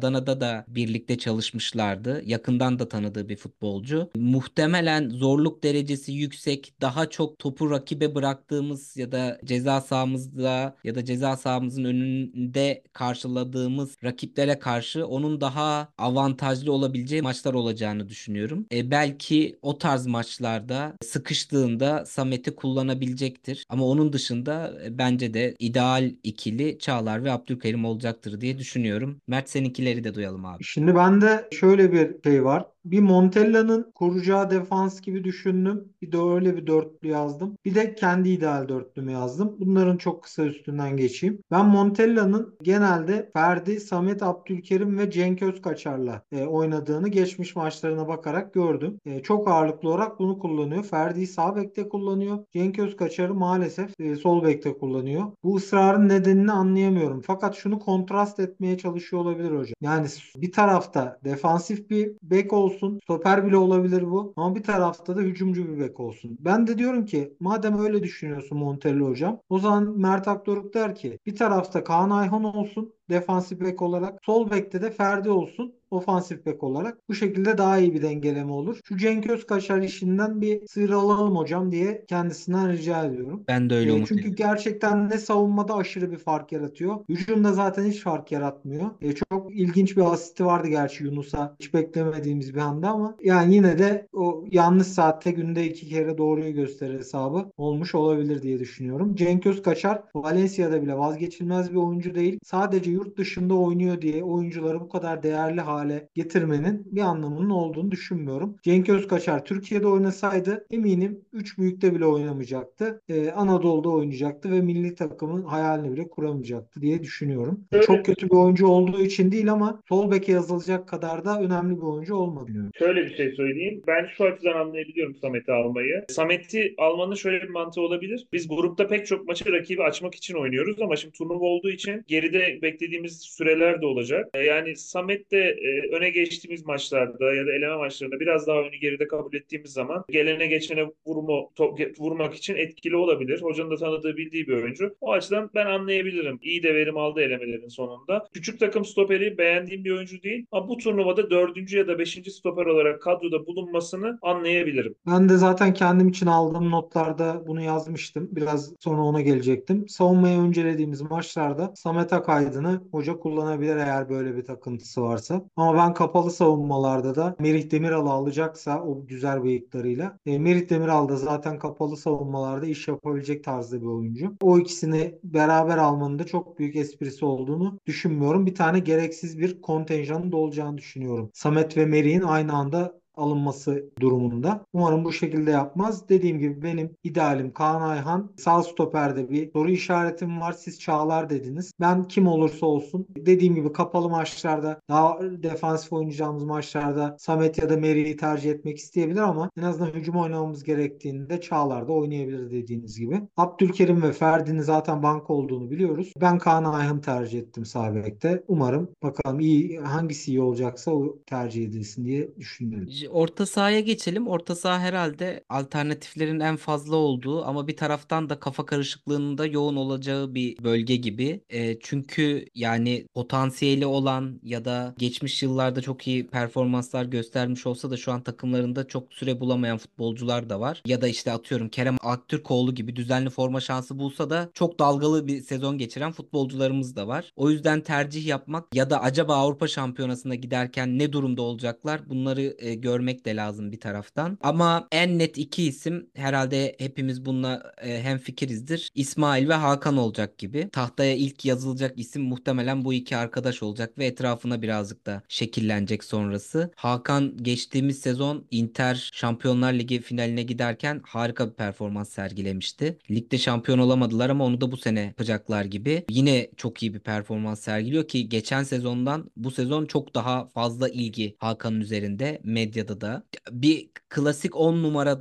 [SPEAKER 1] Adana'da da birlikte çalışmışlardı. Yakından da tanıdığı bir futbolcu. Muhtemelen zorluk derecesi yüksek, daha çok topu rakibe bıraktığımız ya da ceza sahamızda ya da ceza sahamızın önünde karşıladığımız rakiplere karşı onun daha avantajlı olabileceği maçlar olacağını düşünüyorum. E, belki o tarz maçlarda sıkıştığında Samet'i kullanabilecektir. Ama onun dışında e, bence de ideal ikili Çağlar ve Abdülkerim olacaktır diye düşünüyorum. Mert, seninkileri de duyalım abi.
[SPEAKER 2] Şimdi bende şöyle bir şey var. Bir Montella'nın kuracağı defans gibi düşündüm. Bir de öyle bir dörtlü yazdım. Bir de kendi ideal dörtlümü yazdım. Bunların çok kısa üstünden geçeyim. Ben Montella'nın genelde Ferdi, Samet, Abdülkerim ve Cenk Özkaçar'la e, oynadığını geçmiş maçlarına bakarak gördüm. E, çok ağırlıklı olarak bunu kullanıyor. Ferdi'yi sağ bekte kullanıyor. Cenk Özkaçar'ı maalesef e, sol bekte kullanıyor. Bu ısrarın nedenini anlayamıyorum. Fakat şunu kontrast etmeye çalışıyor olabilir hocam. Yani bir tarafta defansif bir bek olsun. Stoper bile olabilir bu. Ama bir tarafta da hücumcu bir bek olsun. Ben de diyorum ki madem öyle düşünüyorsun Montella hocam, o zaman Mert Akdoruk der ki bir tarafta Kaan Ayhan olsun defansif bek olarak. Sol bekte de Ferdi olsun ofansif bek olarak. Bu şekilde daha iyi bir dengeleme olur. Şu Cenk Özkaçar işinden bir sıyrılalım hocam diye kendisinden rica ediyorum.
[SPEAKER 1] Ben de öyle
[SPEAKER 2] E,
[SPEAKER 1] umut
[SPEAKER 2] çünkü
[SPEAKER 1] ediyorum.
[SPEAKER 2] gerçekten ne savunmada aşırı bir fark yaratıyor. Hücumda zaten hiç fark yaratmıyor. E, çok ilginç bir asisti vardı gerçi Yunus'a. Hiç beklemediğimiz bir anda ama yani yine de o yanlış saatte günde iki kere doğruyu gösterir hesabı olmuş olabilir diye düşünüyorum. Cenk Özkaçar Valencia'da bile vazgeçilmez bir oyuncu değil. Sadece yurt dışında oynuyor diye oyuncuları bu kadar değerli hale getirmenin bir anlamının olduğunu düşünmüyorum. Cenk Özkaçar Türkiye'de oynasaydı eminim üç büyükte bile oynamayacaktı. Ee, Anadolu'da oynayacaktı ve milli takımın hayalini bile kuramayacaktı diye düşünüyorum. Çok
[SPEAKER 3] Şöyle,
[SPEAKER 2] kötü bir oyuncu olduğu için değil ama sol beke yazılacak kadar da önemli bir oyuncu olmadı.
[SPEAKER 3] Şöyle bir şey söyleyeyim. Ben şu açıdan anlayabiliyorum Samet'i almayı. Samet'i almanın şöyle bir mantığı olabilir. Biz grupta pek çok maçı rakibi açmak için oynuyoruz ama şimdi turnuva olduğu için geride beklediğimiz süreler de olacak. E, Yani Samet de e, öne geçtiğimiz maçlarda ya da eleme maçlarında biraz daha önü geride kabul ettiğimiz zaman gelene geçene vurma, top, vurmak için etkili olabilir. Hocanın da tanıdığı bildiği bir oyuncu. O açıdan ben anlayabilirim. İyi de verim aldı elemelerin sonunda. Küçük takım stoperi beğendiğim bir oyuncu değil. Ama bu turnuvada dördüncü ya da beşinci stoper olarak kadroda bulunmasını anlayabilirim.
[SPEAKER 2] Ben de zaten kendim için aldığım notlarda bunu yazmıştım. Biraz sonra ona gelecektim. Savunmayı öncelediğimiz maçlarda Samet Akaydın'ı hoca kullanabilir eğer böyle bir takıntısı varsa. Ama ben kapalı savunmalarda da Merih Demiral'ı alacaksa o güzel bıyıklarıyla. E, Merih Demiral da zaten kapalı savunmalarda iş yapabilecek tarzda bir oyuncu. O ikisini beraber almanın da çok büyük esprisi olduğunu düşünmüyorum. Bir tane gereksiz bir kontenjanın da olacağını düşünüyorum. Samet ve Merih'in aynı anda alınması durumunda. Umarım bu şekilde yapmaz. Dediğim gibi benim idealim Kaan Ayhan. Sağ stoperde bir soru işaretim var. Siz Çağlar dediniz. Ben kim olursa olsun dediğim gibi kapalı maçlarda daha defansif oynayacağımız maçlarda Samet ya da Meri'yi tercih etmek isteyebilir ama en azından hücum oynamamız gerektiğinde Çağlar da oynayabilir dediğiniz gibi. Abdülkerim ve Ferdi'nin zaten bank olduğunu biliyoruz. Ben Kaan Ayhan'ı tercih ettim sağ bekte. Umarım bakalım iyi hangisi iyi olacaksa o tercih edilsin diye düşünüyorum.
[SPEAKER 1] J- Orta sahaya geçelim. Orta saha herhalde alternatiflerin en fazla olduğu ama bir taraftan da kafa karışıklığının da yoğun olacağı bir bölge gibi. E, çünkü yani potansiyeli olan ya da geçmiş yıllarda çok iyi performanslar göstermiş olsa da şu an takımlarında çok süre bulamayan futbolcular da var. Ya da işte atıyorum Kerem Aktürkoğlu gibi düzenli forma şansı bulsa da çok dalgalı bir sezon geçiren futbolcularımız da var. O yüzden tercih yapmak ya da acaba Avrupa Şampiyonası'na giderken ne durumda olacaklar, bunları e, görmek de lazım bir taraftan. Ama en net iki isim herhalde hepimiz bununla e, hemfikirizdir. İsmail ve Hakan olacak gibi. Tahtaya ilk yazılacak isim muhtemelen bu iki arkadaş olacak ve etrafına birazcık da şekillenecek sonrası. Hakan geçtiğimiz sezon Inter Şampiyonlar Ligi finaline giderken harika bir performans sergilemişti. Ligde şampiyon olamadılar ama onu da bu sene yapacaklar gibi. Yine çok iyi bir performans sergiliyor ki geçen sezondan bu sezon çok daha fazla ilgi Hakan'ın üzerinde, medyada da. Bir klasik on numaradan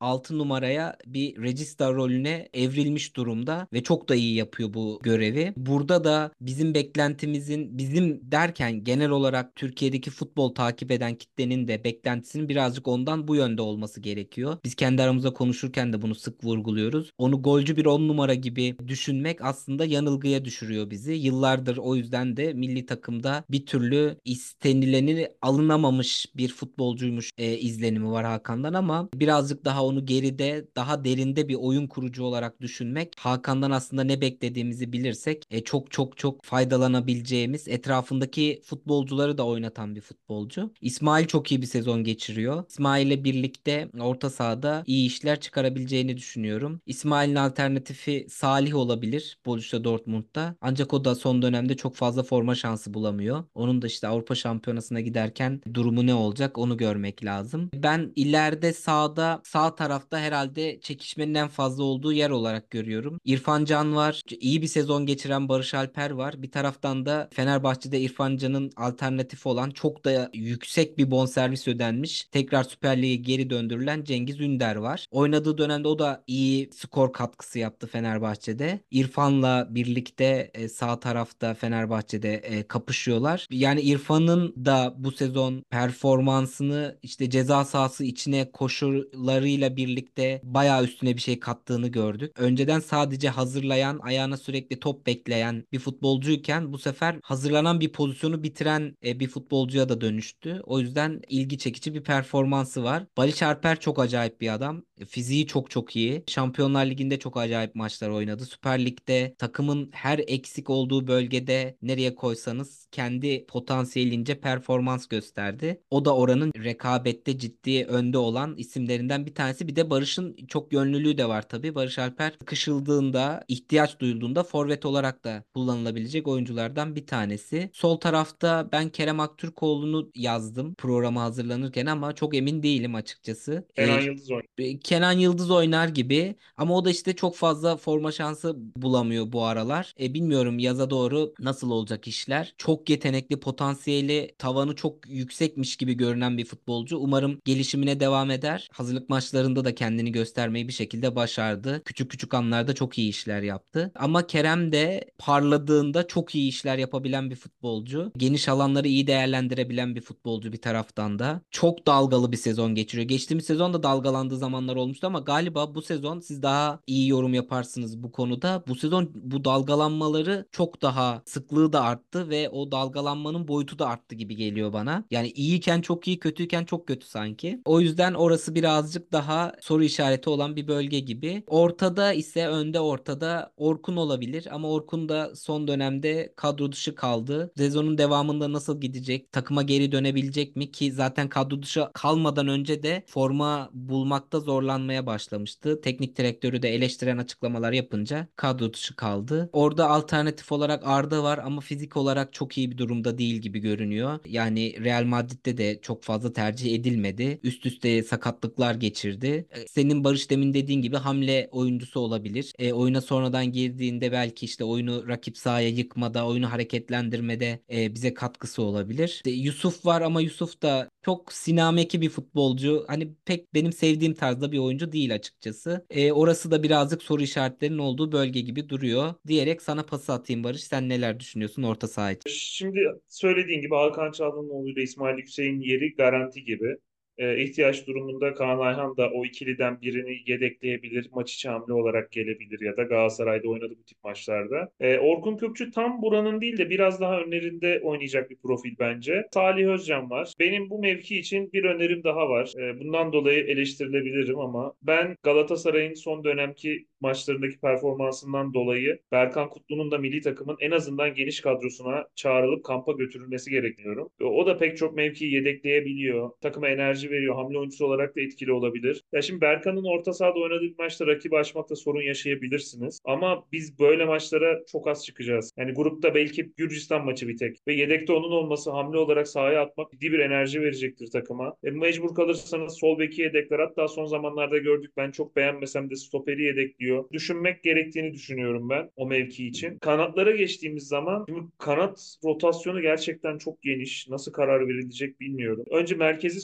[SPEAKER 1] altı numaraya bir regista rolüne evrilmiş durumda ve çok da iyi yapıyor bu görevi. Burada da bizim beklentimizin, bizim derken genel olarak Türkiye'deki futbol takip eden kitlenin de beklentisinin birazcık ondan bu yönde olması gerekiyor. Biz kendi aramızda konuşurken de bunu sık vurguluyoruz. Onu golcü bir on numara gibi düşünmek aslında yanılgıya düşürüyor bizi. Yıllardır o yüzden de milli takımda bir türlü istenileni alınamamış bir futbolcuymuş e, izlenimi var Hakan'dan, ama birazcık daha onu geride, daha derinde bir oyun kurucu olarak düşünmek, Hakan'dan aslında ne beklediğimizi bilirsek e, çok çok çok faydalanabileceğimiz, etrafındaki futbolcuları da oynatan bir futbolcu. İsmail çok iyi bir sezon geçiriyor. İsmail'le birlikte orta sahada iyi işler çıkarabileceğini düşünüyorum. İsmail'in alternatifi Salih olabilir Borussia Dortmund'da. Ancak o da son dönemde çok fazla forma şansı bulamıyor. Onun da işte Avrupa Şampiyonası'na giderken durumu ne olacak onu görmek lazım. Ben ileride sağda, sağ tarafta herhalde çekişmenin en fazla olduğu yer olarak görüyorum. İrfan Can var. İyi bir sezon geçiren Barış Alper var. Bir taraftan da Fenerbahçe'de İrfan Can'ın alternatifi olan, çok da yüksek bir bonservis ödenmiş, tekrar Süper Lig'e geri döndürülen Cengiz Ünder var. Oynadığı dönemde o da iyi skor katkısı yaptı Fenerbahçe'de. İrfan'la birlikte e, sağ tarafta Fenerbahçe'de e, kapışıyorlar. Yani İrfan'ın da bu sezon performansını işte ceza sahası içine koşularıyla birlikte bayağı üstüne bir şey kattığını gördük. Önceden sadece hazırlayan, ayağına sürekli top bekleyen bir futbolcuyken bu sefer hazırlanan bir pozisyonu bitiren e, bir futbolcuya da dönüştü. O yüzden ilgi çekici bir performansı var. Barış Alper çok acayip bir adam. Fiziği çok çok iyi. Şampiyonlar Ligi'nde çok acayip maçlar oynadı. Süper Lig'de takımın her eksik olduğu bölgede nereye koysanız kendi potansiyelince performans gösterdi. O da oranın rekabette ciddi önde olan isimlerinden bir tanesi. Bir de Barış'ın çok yönlülüğü de var tabii. Barış Alper sıkışıldığında, ihtiyaç duyulduğunda forvet olarak da kullanılabilecek oyunculardan bir tanesi. Sol tarafta ben Kerem Aktürkoğlu'nu yazdım programa hazırlanırken, ama çok emin değilim açıkçası. Ee,
[SPEAKER 3] Kenan Yıldız oynuyor.
[SPEAKER 1] e, Kenan Yıldız oynar gibi, ama o da işte çok fazla forma şansı bulamıyor bu aralar. E, bilmiyorum yaza doğru nasıl olacak işler. Çok yetenekli, potansiyeli, tavanı çok yüksekmiş gibi görünen bir futbolcu. Umarım gelişimine devam eder. Hazırlık maçlarında da kendini göstermeyi bir şekilde başardı. Küçük küçük anlarda çok iyi işler yaptı. Ama Kerem de parladığında çok iyi işler yapabilen bir futbolcu. Geniş alanları iyi değerlendirebilen bir futbolcu bir taraftan da. Çok dalgalı bir sezon geçiriyor. Geçtiğimiz sezon da dalgalandığı zamanlar olmuştu, ama galiba bu sezon siz daha iyi yorum yaparsınız bu konuda. Bu sezon bu dalgalanmaları çok daha, sıklığı da arttı ve o dalgalanmanın boyutu da arttı gibi geliyor bana. Yani iyiyken çok iyi, kötüyken çok kötü sanki. O yüzden orası birazcık daha soru işareti olan bir bölge gibi. Ortada ise, önde ortada Orkun olabilir, ama Orkun da son dönemde kadro dışı kaldı. Sezonun devamında nasıl gidecek? Takıma geri dönebilecek mi, ki zaten kadro dışı kalmadan önce de forma bulmakta zorlanmaya başlamıştı. Teknik direktörü de eleştiren açıklamalar yapınca kadro dışı kaldı. Orada alternatif olarak Arda var, ama fizik olarak çok iyi bir durumda değil gibi görünüyor. Yani Real Madrid'de de çok fazla tercih edilmedi. Üst üste sakatlıklar geçirdi. E, Senin Barış demin dediğin gibi hamle oyuncusu olabilir. E, oyuna sonradan girdiğinde belki işte oyunu rakip sahaya yıkmada, oyunu hareketlendirmede e, bize katkısı olabilir. İşte Yusuf var, ama Yusuf da çok sinameki bir futbolcu. Hani pek benim sevdiğim tarzda bir oyuncu değil açıkçası. E, orası da birazcık soru işaretlerinin olduğu bölge gibi duruyor. Diyerek sana pası atayım Barış. Sen neler düşünüyorsun orta saha için?
[SPEAKER 3] Şimdi söylediğin gibi Hakan Çalhanoğlu ile İsmail Yüksek'in yeri garanti gibi. Ee, ihtiyaç durumunda Kaan Ayhan da o ikiliden birini yedekleyebilir, maç içi hamle olarak gelebilir ya da Galatasaray'da oynadı bu tip maçlarda. Ee, Orkun Kökçü tam buranın değil de biraz daha önlerinde oynayacak bir profil bence. Salih Özcan var. Benim bu mevki için bir önerim daha var. Ee, bundan dolayı eleştirilebilirim ama ben Galatasaray'ın son dönemki maçlarındaki performansından dolayı Berkan Kutlu'nun da milli takımın en azından geniş kadrosuna çağrılıp kampa götürülmesi gerekiyorum. O da pek çok mevkiyi yedekleyebiliyor. Takıma enerji veriyor. Hamle oyuncusu olarak da etkili olabilir. Ya şimdi Berkan'ın orta sahada oynadığı bir maçta rakibi aşmakta sorun yaşayabilirsiniz. Ama biz böyle maçlara çok az çıkacağız. Yani grupta belki Gürcistan maçı bir tek. Ve yedekte onun olması, hamle olarak sahaya atmak ciddi bir enerji verecektir takıma. E, mecbur kalırsanız sol beki yedekler. Hatta son zamanlarda gördük, ben çok beğenmesem de stoperi yedekliyor. Düşünmek gerektiğini düşünüyorum ben o mevki için. Kanatlara geçtiğimiz zaman şimdi kanat rotasyonu gerçekten çok geniş. Nasıl karar verilecek bilmiyorum. Önce merkezi söyleyeyim, ondan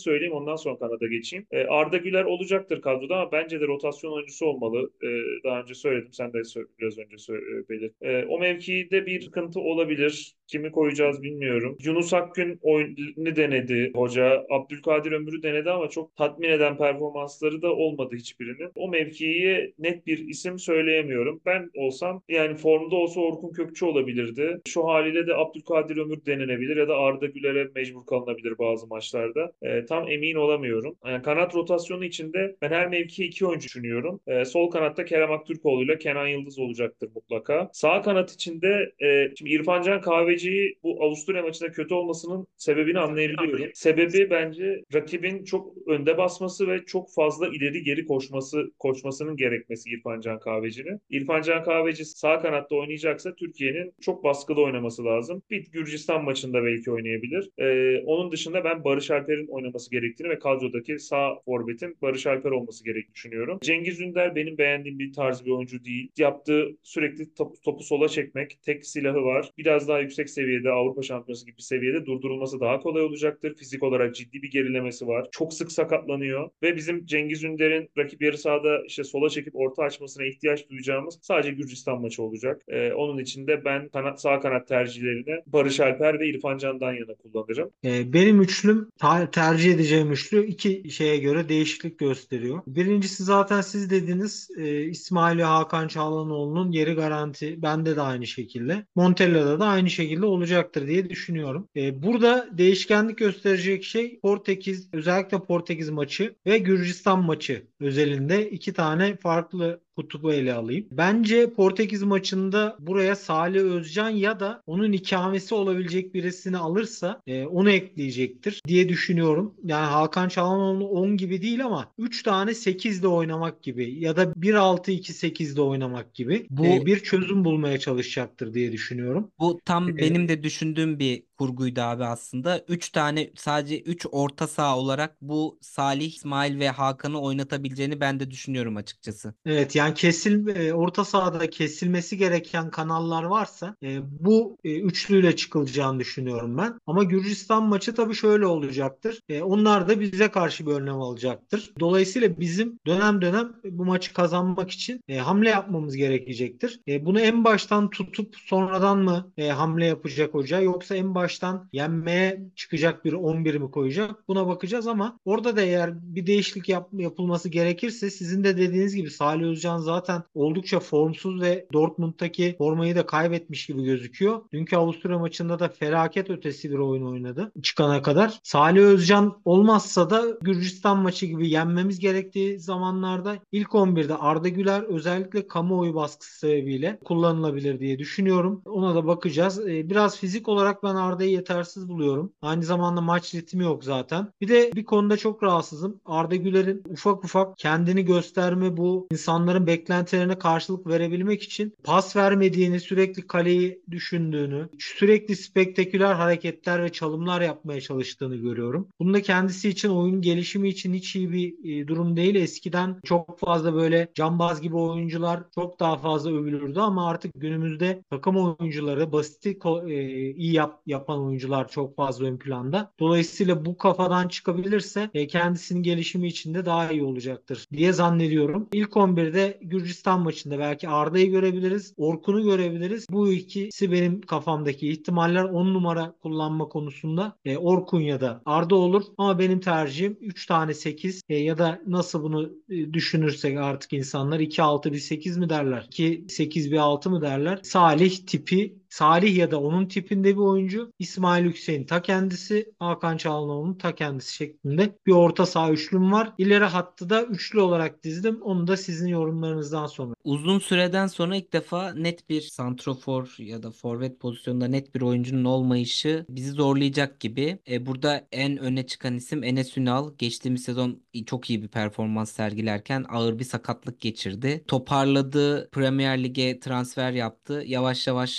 [SPEAKER 3] ondan sonra kanada geçeyim. E, Arda Güler olacaktır kadroda ama bence de rotasyon oyuncusu olmalı. E, daha önce söyledim, sen de sö- biraz önce sö- e, belirt. E, o mevkide bir sıkıntı olabilir. Kimi koyacağız bilmiyorum. Yunus Akgün oyunu denedi hoca. Abdülkadir Ömür'ü denedi ama çok tatmin eden performansları da olmadı hiçbirinin. O mevkiye net bir isim söyleyemiyorum. Ben olsam yani formda olsa Orkun Kökçü olabilirdi. Şu haliyle de Abdülkadir Ömür denenebilir ya da Arda Güler'e mecbur kalınabilir bazı maçlarda. E, tam emin olamıyorum. Yani kanat rotasyonu içinde ben her mevkiye iki oyuncu düşünüyorum. E, sol kanatta Kerem Aktürkoğlu ile Kenan Yıldız olacaktır mutlaka. Sağ kanat içinde e, şimdi İrfan Can Kahveci'yi bu Avusturya maçında kötü olmasının sebebini anlayabiliyorum. Sebebi bence rakibin çok önde basması ve çok fazla ileri geri koşması koşmasının gerekmesi İrfan Can Kahveci'nin. İrfan Can Kahveci sağ kanatta oynayacaksa Türkiye'nin çok baskılı oynaması lazım. Bir Gürcistan maçında belki oynayabilir. Ee, onun dışında ben Barış Alper'in oynaması gerektiğini ve kadrodaki sağ forvetin Barış Alper olması gerektiğini düşünüyorum. Cengiz Ünder benim beğendiğim bir tarz bir oyuncu değil. Yaptığı sürekli topu, topu sola çekmek. Tek silahı var. Biraz daha yüksek seviyede Avrupa Şampiyonası gibi bir seviyede durdurulması daha kolay olacaktır. Fizik olarak ciddi bir gerilemesi var. Çok sık sakatlanıyor ve bizim Cengiz Ünder'in rakip yarı sahada işte sola çekip orta açmasına ihtiyaç duyacağımız sadece Gürcistan maçı olacak. Ee, onun için de ben kanat, sağ kanat tercihlerini Barış Alper ve İrfan Can'dan yana kullanırım.
[SPEAKER 2] Ee, Benim üçlüm ta- tercih edeceğim üçlü iki şeye göre değişiklik gösteriyor. Birincisi zaten siz dediniz, e, İsmail ve Hakan Çalhanoğlu'nun yeri garanti. Bende de aynı şekilde. Montella'da da aynı şekilde olacaktır diye düşünüyorum. E, burada değişkenlik gösterecek şey Portekiz, özellikle Portekiz maçı ve Gürcistan maçı özelinde iki tane farklı kutubu ele alayım. Bence Portekiz maçında buraya Salih Özcan ya da onun ikamesi olabilecek birisini alırsa e, onu ekleyecektir diye düşünüyorum. Yani Hakan Çalhanoğlu on gibi değil ama üç tane sekizde oynamak gibi ya da bir altı iki sekizde oynamak gibi e,
[SPEAKER 1] Bu
[SPEAKER 2] bir çözüm bulmaya çalışacaktır diye düşünüyorum.
[SPEAKER 1] Bu tam
[SPEAKER 2] E,
[SPEAKER 1] benim de düşündüğüm bir kurguydu abi aslında. Üç tane sadece üç orta saha olarak bu Salih, İsmail ve Hakan'ı oynatabileceğini ben de düşünüyorum açıkçası.
[SPEAKER 2] Evet, yani kesil e, orta sahada kesilmesi gereken kanallar varsa e, bu e, üçlüyle çıkılacağını düşünüyorum ben. Ama Gürcistan maçı tabii şöyle olacaktır. E, onlar da bize karşı bir önlem alacaktır. Dolayısıyla bizim dönem dönem bu maçı kazanmak için e, hamle yapmamız gerekecektir. E, bunu en baştan tutup sonradan mı e, hamle yapacak hoca, yoksa en baştan yenmeye çıkacak bir on bir mi koyacak? Buna bakacağız ama orada da eğer bir değişiklik yap- yapılması gerekirse sizin de dediğiniz gibi Salih Özcan zaten oldukça formsuz ve Dortmund'daki formayı da kaybetmiş gibi gözüküyor. Dünkü Avusturya maçında da felaket ötesi bir oyun oynadı çıkana kadar. Salih Özcan olmazsa da Gürcistan maçı gibi yenmemiz gerektiği zamanlarda ilk on birde Arda Güler özellikle kamuoyu baskısı sebebiyle kullanılabilir diye düşünüyorum. Ona da bakacağız. Ee, Biraz fizik olarak ben Arda'yı yetersiz buluyorum. Aynı zamanda maç ritmi yok zaten. Bir de bir konuda çok rahatsızım. Arda Güler'in ufak ufak kendini gösterme, bu insanların beklentilerine karşılık verebilmek için pas vermediğini, sürekli kaleyi düşündüğünü, sürekli spektaküler hareketler ve çalımlar yapmaya çalıştığını görüyorum. Bunda kendisi için, oyun gelişimi için hiç iyi bir e, durum değil. Eskiden çok fazla böyle cambaz gibi oyuncular çok daha fazla övülürdü ama artık günümüzde takım oyuncuları, basiti ko- e, iyi yap- yapan oyuncular çok fazla ön planda. Dolayısıyla bu kafadan çıkabilirse e, kendisinin gelişimi için de daha iyi olacaktır diye zannediyorum. İlk on birde Gürcistan maçında belki Arda'yı görebiliriz, Orkun'u görebiliriz. Bu ikisi benim kafamdaki ihtimaller. On numara kullanma konusunda e, Orkun ya da Arda olur ama benim tercihim üç tane sekiz e, ya da nasıl bunu e, düşünürsek artık insanlar iki altı bir sekiz mi derler? iki sekiz bir altı mı derler? Salih tipi, Salih ya da onun tipinde bir oyuncu. İsmail Hüseyin ta kendisi, Hakan Çalhanoğlu'nun ta kendisi şeklinde bir orta saha üçlüm var. İleri hattı da üçlü olarak dizdim. Onu da sizin yorumlarınızdan sonra.
[SPEAKER 1] Uzun süreden sonra ilk defa net bir santrofor ya da forvet pozisyonunda net bir oyuncunun olmayışı bizi zorlayacak gibi. E, burada en öne çıkan isim Enes Ünal. Geçtiğimiz sezon çok iyi bir performans sergilerken ağır bir sakatlık geçirdi. Toparladı, Premier Lig'e transfer yaptı. Yavaş yavaş e,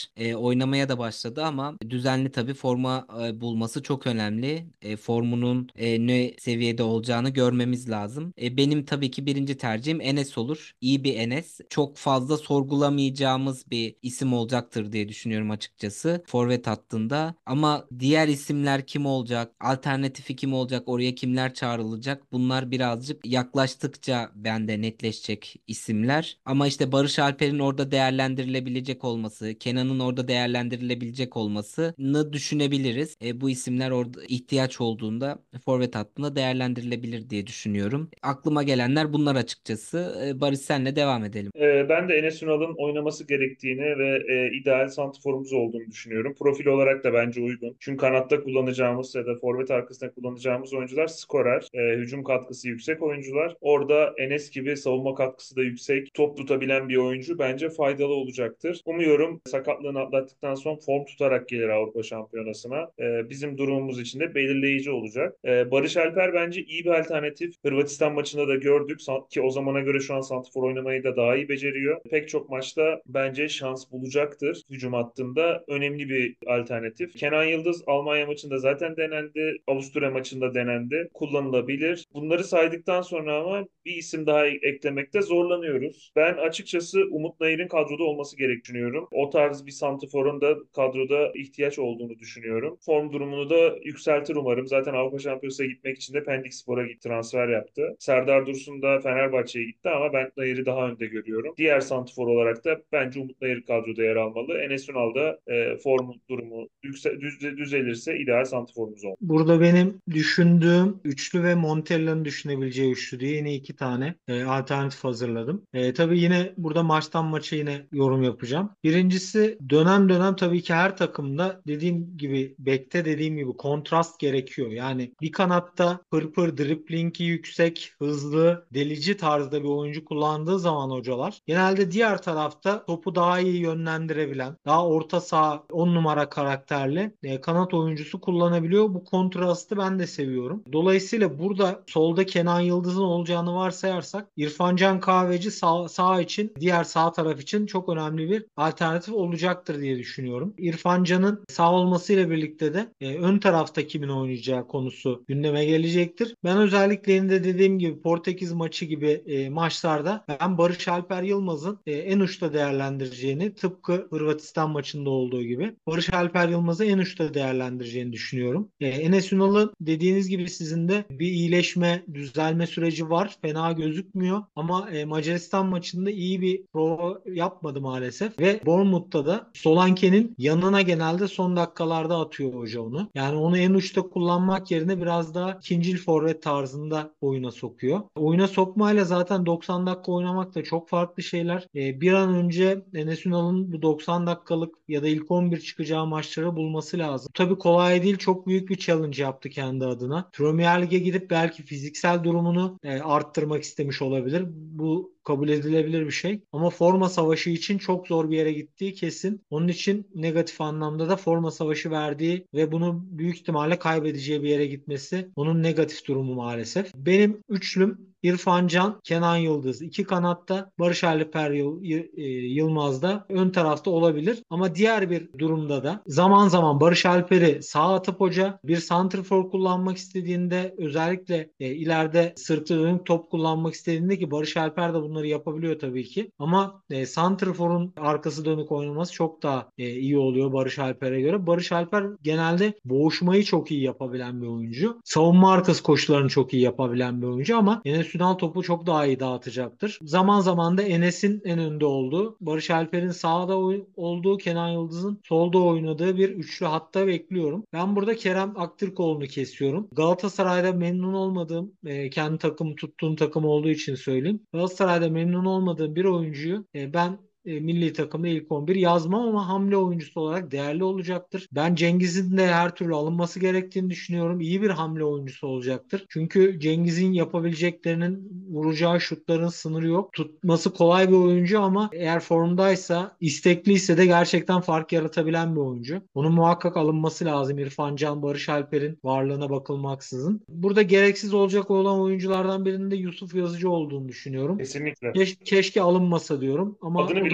[SPEAKER 1] oynamaya da başladı ama düzenli tabii forma e, bulması çok önemli. E, formunun e, ne seviyede olacağını görmemiz lazım. E, benim tabii ki birinci tercihim Enes olur. İyi bir Enes. Çok fazla sorgulamayacağımız bir isim olacaktır diye düşünüyorum açıkçası. Forvet hattında. Ama diğer isimler kim olacak? Alternatifi kim olacak? Oraya kimler çağrılacak? Bunlar birazcık yaklaştıkça bende netleşecek isimler. Ama işte Barış Alper'in orada değerlendirilebilecek olması, Kenan'ın orada değerlendirilebilecek olmasını düşünebiliriz. E, bu isimler orada ihtiyaç olduğunda forvet hattında değerlendirilebilir diye düşünüyorum. Aklıma gelenler bunlar açıkçası. E, Barış senle devam edelim.
[SPEAKER 3] Ee, ben de Enes Ünal'ın oynaması gerektiğini ve e, ideal santrforumuz olduğunu düşünüyorum. Profil olarak da bence uygun. Çünkü kanatta kullanacağımız ya da forvet arkasında kullanacağımız oyuncular skorer, e, hücum katkısı yüksek oyuncular. Orada Enes gibi savunma katkısı da yüksek, top tutabilen bir oyuncu bence faydalı olacaktır. Umuyorum sakatlığını atlattıktan sonra form tutarak gelir Avrupa Şampiyonası'na. E, bizim durumumuz için de belirleyici olacak. E, Barış Alper bence iyi bir alternatif. Hırvatistan maçında da gördük ki o zamana göre şu an santrfor oynamayı da daha iyi beceriyor. Pek çok maçta bence şans bulacaktır. Hücum hattında önemli bir alternatif. Kenan Yıldız Almanya maçında zaten denendi. Avusturya maçında denendi. Kullanılabilir. Bunları saydıktan sonra ama bir isim daha eklemekte zorlanıyoruz. Ben açıkçası Umut Nayır'ın kadroda olması gerektiğini düşünüyorum. O tarz bir santrforun da kadroda ihtiyaç olduğunu düşünüyorum. Form durumunu da yükseltir umarım. Zaten Avrupa Şampiyonası'na gitmek için de Pendikspor'a gitti, transfer yaptı. Serdar Dursun da Fenerbahçe'ye gitti ama ben Nayır'ı daha önde görüyorum. Diğer santrfor olarak da bence Umut Nayır kadroda yer almalı. Enes Ünal da e, form durumu yükse, düz, düzelirse ideal santrforumuz olur.
[SPEAKER 2] Burada benim düşündüğüm üçlü ve Montella'nın düşünebileceği üçlü diye yine iki tane e, alternatif hazırladım. E, tabii yine burada maçtan maça yine yorum yapacağım. Birincisi dönem dönem tabii ki her takımda dediğim gibi bekte dediğim gibi kontrast gerekiyor. Yani bir kanatta pırpır driblingi yüksek, hızlı, delici tarzda bir oyuncu kullandığı zaman hocalar genelde diğer tarafta topu daha iyi yönlendirebilen, daha orta saha on numara karakterli e, kanat oyuncusu kullanabiliyor. Bu kontrastı ben de seviyorum. Dolayısıyla burada solda Kenan Yıldız'ın olacağını varsayarsak İrfan Can Kahveci sağ, sağ için diğer sağ taraf için çok önemli bir alternatif olacaktır diye düşünüyorum. İrfan Can'ın sağ olmasıyla birlikte de e, ön tarafta kimin oynayacağı konusu gündeme gelecektir. Ben özellikle de dediğim gibi Portekiz maçı gibi e, maçlarda ben Barış Alper Yılmaz'ın e, en uçta değerlendireceğini tıpkı Hırvatistan maçında olduğu gibi Barış Alper Yılmaz'ı en uçta değerlendireceğini düşünüyorum. E, Enes Ünal'ın dediğiniz gibi sizin de bir iyileşme, düzelme süreci var. Fena gözükmüyor ama e, Macaristan maçında iyi bir prova yapmadı maalesef ve Bournemouth'ta da Solanke'nin yanına genelde son dakikalarda atıyor hoca onu. Yani onu en uçta kullanmak yerine biraz daha ikincil forvet tarzında oyuna sokuyor. Oyuna sokmayla zaten doksan dakika oynamak da çok farklı şeyler. E, bir an önce Enes Ünal'ın bu doksan dakikalık ya da ilk on bir çıkacağı maçları bulması lazım. Tabii kolay değil. Çok büyük bir challenge yaptı kendi adına. Premier Lig'e gidip belki fiziksel durumunu e, arttırmak istemiş olabilir. Bu kabul edilebilir bir şey. Ama forma savaşı için çok zor bir yere gittiği kesin. Onun için negatif anlamda da forma savaşı verdiği ve bunu büyük ihtimalle kaybedeceği bir yere gitmesi onun negatif durumu maalesef. Benim üçlüm İrfan Can, Kenan Yıldız. İki kanatta Barış Alper Yıl, Y- e, Yılmaz da ön tarafta olabilir. Ama diğer bir durumda da zaman zaman Barış Alper'i sağa atıp hoca bir santrfor kullanmak istediğinde özellikle e, ileride sırtı dönük top kullanmak istediğinde ki Barış Alper de bunları yapabiliyor tabii ki. Ama e, santrforun arkası dönük oynaması çok daha e, iyi oluyor Barış Alper'e göre. Barış Alper genelde boğuşmayı çok iyi yapabilen bir oyuncu. Savunma arkası koşularını çok iyi yapabilen bir oyuncu ama Enes Ünal topu çok daha iyi dağıtacaktır. Zaman zaman da Enes'in en önde olduğu, Barış Alper'in sağda oy- olduğu, Kenan Yıldız'ın solda oynadığı bir üçlü hatta bekliyorum. Ben burada Kerem Aktürkoğlu'nu kesiyorum. Galatasaray'da memnun olmadığım, e, kendi takım tuttuğum takım olduğu için söyleyeyim. Galatasaray'da memnun olmadığım bir oyuncuyu e, ben e, milli takımda ilk on bir yazmam ama hamle oyuncusu olarak değerli olacaktır. Ben Cengiz'in de her türlü alınması gerektiğini düşünüyorum. İyi bir hamle oyuncusu olacaktır. Çünkü Cengiz'in yapabileceklerinin vuracağı şutların sınırı yok. Tutması kolay bir oyuncu ama eğer formdaysa, istekliyse de gerçekten fark yaratabilen bir oyuncu. Onun muhakkak alınması lazım. İrfan Can, Barış Alper'in varlığına bakılmaksızın. Burada gereksiz olacak olan oyunculardan birinin de Yusuf Yazıcı olduğunu düşünüyorum.
[SPEAKER 3] Kesinlikle.
[SPEAKER 2] Keş- keşke alınmasa diyorum ama
[SPEAKER 3] Adını
[SPEAKER 2] o
[SPEAKER 3] bile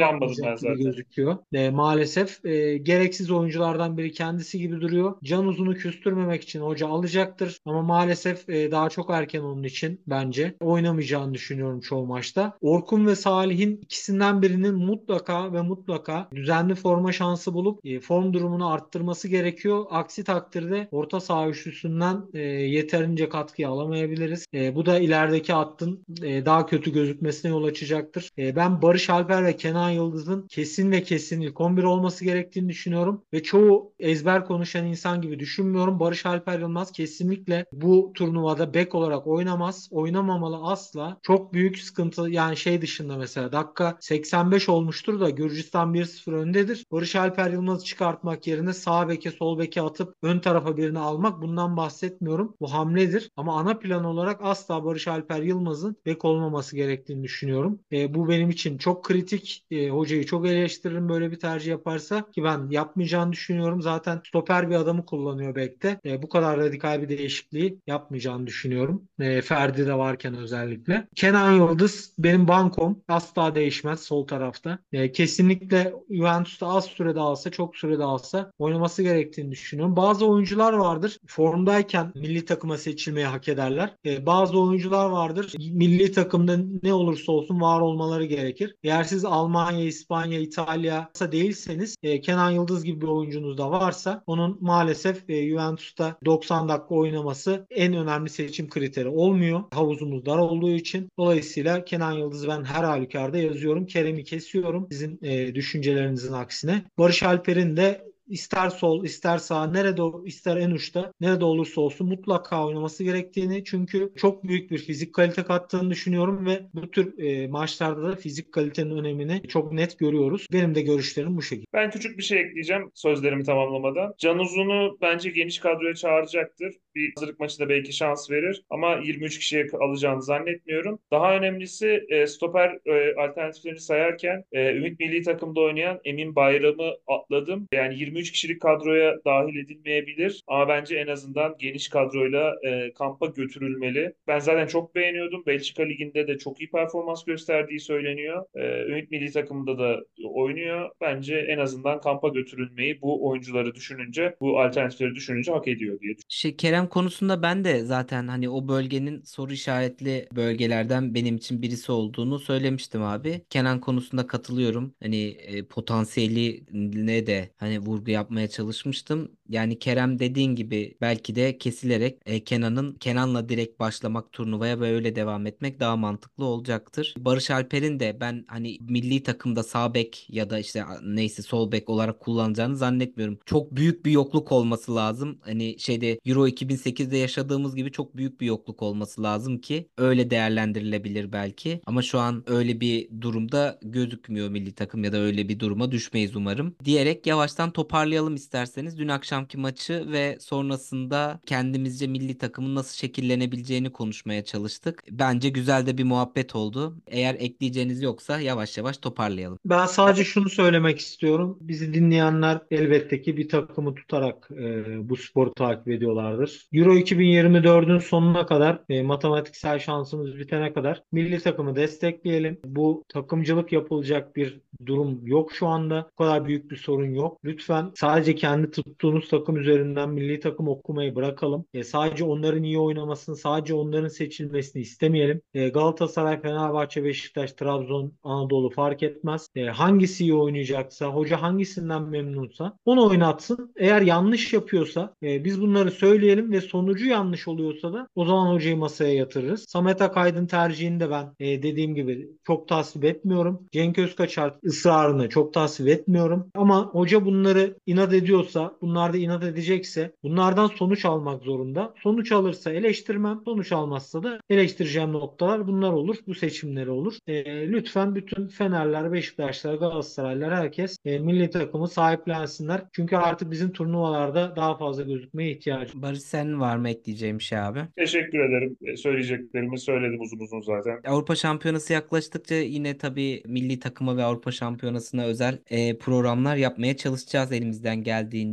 [SPEAKER 3] inanmadım ben
[SPEAKER 2] yapmayacak gibi
[SPEAKER 3] zaten.
[SPEAKER 2] gözüküyor. E, maalesef e, gereksiz oyunculardan biri kendisi gibi duruyor. Can Uzun'u küstürmemek için hoca alacaktır ama maalesef e, daha çok erken onun için bence. Oynamayacağını düşünüyorum çoğu maçta. Orkun ve Salih'in ikisinden birinin mutlaka ve mutlaka düzenli forma şansı bulup e, form durumunu arttırması gerekiyor. Aksi takdirde orta saha üçlüsünden e, yeterince katkıyı alamayabiliriz. E, bu da ilerideki hattın e, daha kötü gözükmesine yol açacaktır. E, ben Barış Alper ve Kenan Yıldız'ın kesin ve kesin ilk on bir olması gerektiğini düşünüyorum ve çoğu ezber konuşan insan gibi düşünmüyorum. Barış Alper Yılmaz kesinlikle bu turnuvada bek olarak oynamaz. Oynamamalı asla. Çok büyük sıkıntı, yani şey dışında mesela dakika seksen beş olmuştur da Gürcistan bir sıfır öndedir. Barış Alper Yılmaz'ı çıkartmak yerine sağ beke sol beke atıp ön tarafa birini almak, bundan bahsetmiyorum. Bu hamledir. Ama ana plan olarak asla Barış Alper Yılmaz'ın bek olmaması gerektiğini düşünüyorum. E, bu benim için çok kritik. E, hocayı çok eleştiririm böyle bir tercih yaparsa, ki ben yapmayacağını düşünüyorum. Zaten stoper bir adamı kullanıyor bekte. E, bu kadar radikal bir değişikliği yapmayacağını düşünüyorum. E, Ferdi de varken özellikle. Kenan Yıldız benim bankom. Asla değişmez sol tarafta. E, kesinlikle Juventus'ta az sürede alsa, çok sürede alsa oynaması gerektiğini düşünüyorum. Bazı oyuncular vardır. Formdayken milli takıma seçilmeyi hak ederler. E, bazı oyuncular vardır. Milli takımda ne olursa olsun var olmaları gerekir. Eğer siz Almanya, İspanya, İtalya değilseniz, e, Kenan Yıldız gibi bir oyuncunuz da varsa onun maalesef e, Juventus'ta doksan dakika oynaması en önemli seçim kriteri olmuyor. Havuzumuz dar olduğu için. Dolayısıyla Kenan Yıldız'ı ben her halükarda yazıyorum. Kerem'i kesiyorum. Sizin e, düşüncelerinizin aksine. Barış Alper'in de ister sol ister sağ, nerede ister en uçta, nerede olursa olsun mutlaka oynaması gerektiğini, çünkü çok büyük bir fizik kalite kattığını düşünüyorum ve bu tür e, maçlarda da fizik kalitenin önemini çok net görüyoruz. Benim de görüşlerim bu şekilde.
[SPEAKER 3] Ben küçük bir şey ekleyeceğim sözlerimi tamamlamadan. Can Uzun'u bence geniş kadroya çağıracaktır. Bir hazırlık maçında belki şans verir ama yirmi üç kişiye alacağını zannetmiyorum. Daha önemlisi e, stoper e, alternatiflerini sayarken e, Ümit Milli Takım'da oynayan Emin Bayram'ı atladım. Yani yirmi üç kişilik kadroya dahil edilmeyebilir ama bence en azından geniş kadroyla e, kampa götürülmeli. Ben zaten çok beğeniyordum. Belçika Ligi'nde de çok iyi performans gösterdiği söyleniyor. E, Ümit Milli Takım'da da oynuyor. Bence en azından kampa götürülmeyi bu oyuncuları düşününce, bu alternatifleri düşününce hak ediyor diye düşünüyorum.
[SPEAKER 1] Şey, Kerem konusunda ben de zaten hani o bölgenin soru işaretli bölgelerden benim için birisi olduğunu söylemiştim abi. Kenan konusunda katılıyorum. Hani e, potansiyeline de hani vurgu yapmaya çalışmıştım. Yani Kerem dediğin gibi belki de kesilerek e, Kenan'ın Kenan'la direkt başlamak turnuvaya ve öyle devam etmek daha mantıklı olacaktır. Barış Alper'in de ben hani milli takımda sağ bek ya da işte neyse sol bek olarak kullanacağını zannetmiyorum. Çok büyük bir yokluk olması lazım. Hani şeyde Euro iki bin sekizde yaşadığımız gibi çok büyük bir yokluk olması lazım ki öyle değerlendirilebilir belki. Ama şu an öyle bir durumda gözükmüyor milli takım ya da öyle bir duruma düşmeyiz umarım. Diyerek yavaştan toparlayalım isterseniz. Dün akşamki maçı ve sonrasında kendimizce milli takımın nasıl şekillenebileceğini konuşmaya çalıştık. Bence güzel de bir muhabbet oldu. Eğer ekleyeceğiniz yoksa yavaş yavaş toparlayalım.
[SPEAKER 2] Ben sadece şunu söylemek istiyorum. Bizi dinleyenler elbette ki bir takımı tutarak e, bu sporu takip ediyorlardır. Euro iki bin yirmi dördün sonuna kadar, e, matematiksel şansımız bitene kadar milli takımı destekleyelim. Bu takımcılık yapılacak bir durum yok şu anda. Bu kadar büyük bir sorun yok. Lütfen sadece kendi tuttuğunuz takım üzerinden milli takım okumayı bırakalım. E, sadece onların iyi oynamasını, sadece onların seçilmesini istemeyelim. E, Galatasaray, Fenerbahçe, Beşiktaş, Trabzon, Anadolu fark etmez. E, hangisi iyi oynayacaksa, hoca hangisinden memnunsa onu oynatsın. Eğer yanlış yapıyorsa e, biz bunları söyleyelim ve sonucu yanlış oluyorsa da o zaman hocayı masaya yatırırız. Samet Akaydın tercihini de ben e, dediğim gibi çok tasvip etmiyorum. Cenk Özkaçar ısrarını çok tasvip etmiyorum. Ama hoca bunları inat ediyorsa, bunlar da inat edecekse bunlardan sonuç almak zorunda. Sonuç alırsa eleştirmem, sonuç almazsa da eleştireceğim noktalar bunlar olur. Bu seçimleri olur. E, lütfen bütün Fenerler, Beşiktaşlar, Galatasaraylar, herkes e, milli takımı sahiplensinler. Çünkü artık bizim turnuvalarda daha fazla gözükmeye ihtiyacımız.
[SPEAKER 1] Barış, sen var mı ekleyeceğim bir şey abi?
[SPEAKER 3] Teşekkür ederim. E, Söyleyeceklerimi söyledim uzun uzun zaten.
[SPEAKER 1] Avrupa Şampiyonası yaklaştıkça yine tabii milli takıma ve Avrupa Şampiyonası'na özel e, programlar yapmaya çalışacağız elimizden geldiğince. E,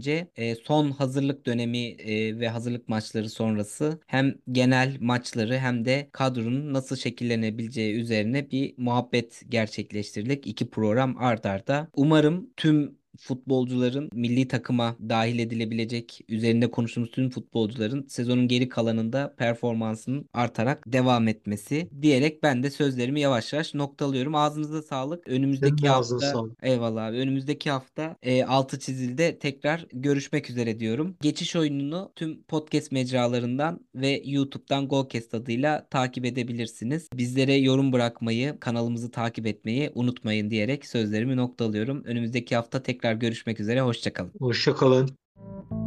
[SPEAKER 1] e, son hazırlık dönemi e, ve hazırlık maçları sonrası hem genel maçları hem de kadronun nasıl şekillenebileceği üzerine bir muhabbet gerçekleştirdik. İki program art arda. Umarım tüm futbolcuların milli takıma dahil edilebilecek, üzerinde konuştuğumuz tüm futbolcuların sezonun geri kalanında performansının artarak devam etmesi diyerek ben de sözlerimi yavaş yavaş noktalıyorum. Ağzınıza sağlık.
[SPEAKER 2] Senin
[SPEAKER 1] Önümüzdeki
[SPEAKER 2] de ağzına
[SPEAKER 1] hafta
[SPEAKER 2] sağlık.
[SPEAKER 1] eyvallah abi. Önümüzdeki hafta e, altı çizilde tekrar görüşmek üzere diyorum. Geçiş oyununu tüm podcast mecralarından ve YouTube'dan Golcast adıyla takip edebilirsiniz. Bizlere yorum bırakmayı, kanalımızı takip etmeyi unutmayın diyerek sözlerimi noktalıyorum. Önümüzdeki hafta tekrar görüşmek üzere. Hoşça kalın.
[SPEAKER 2] Hoşça kalın.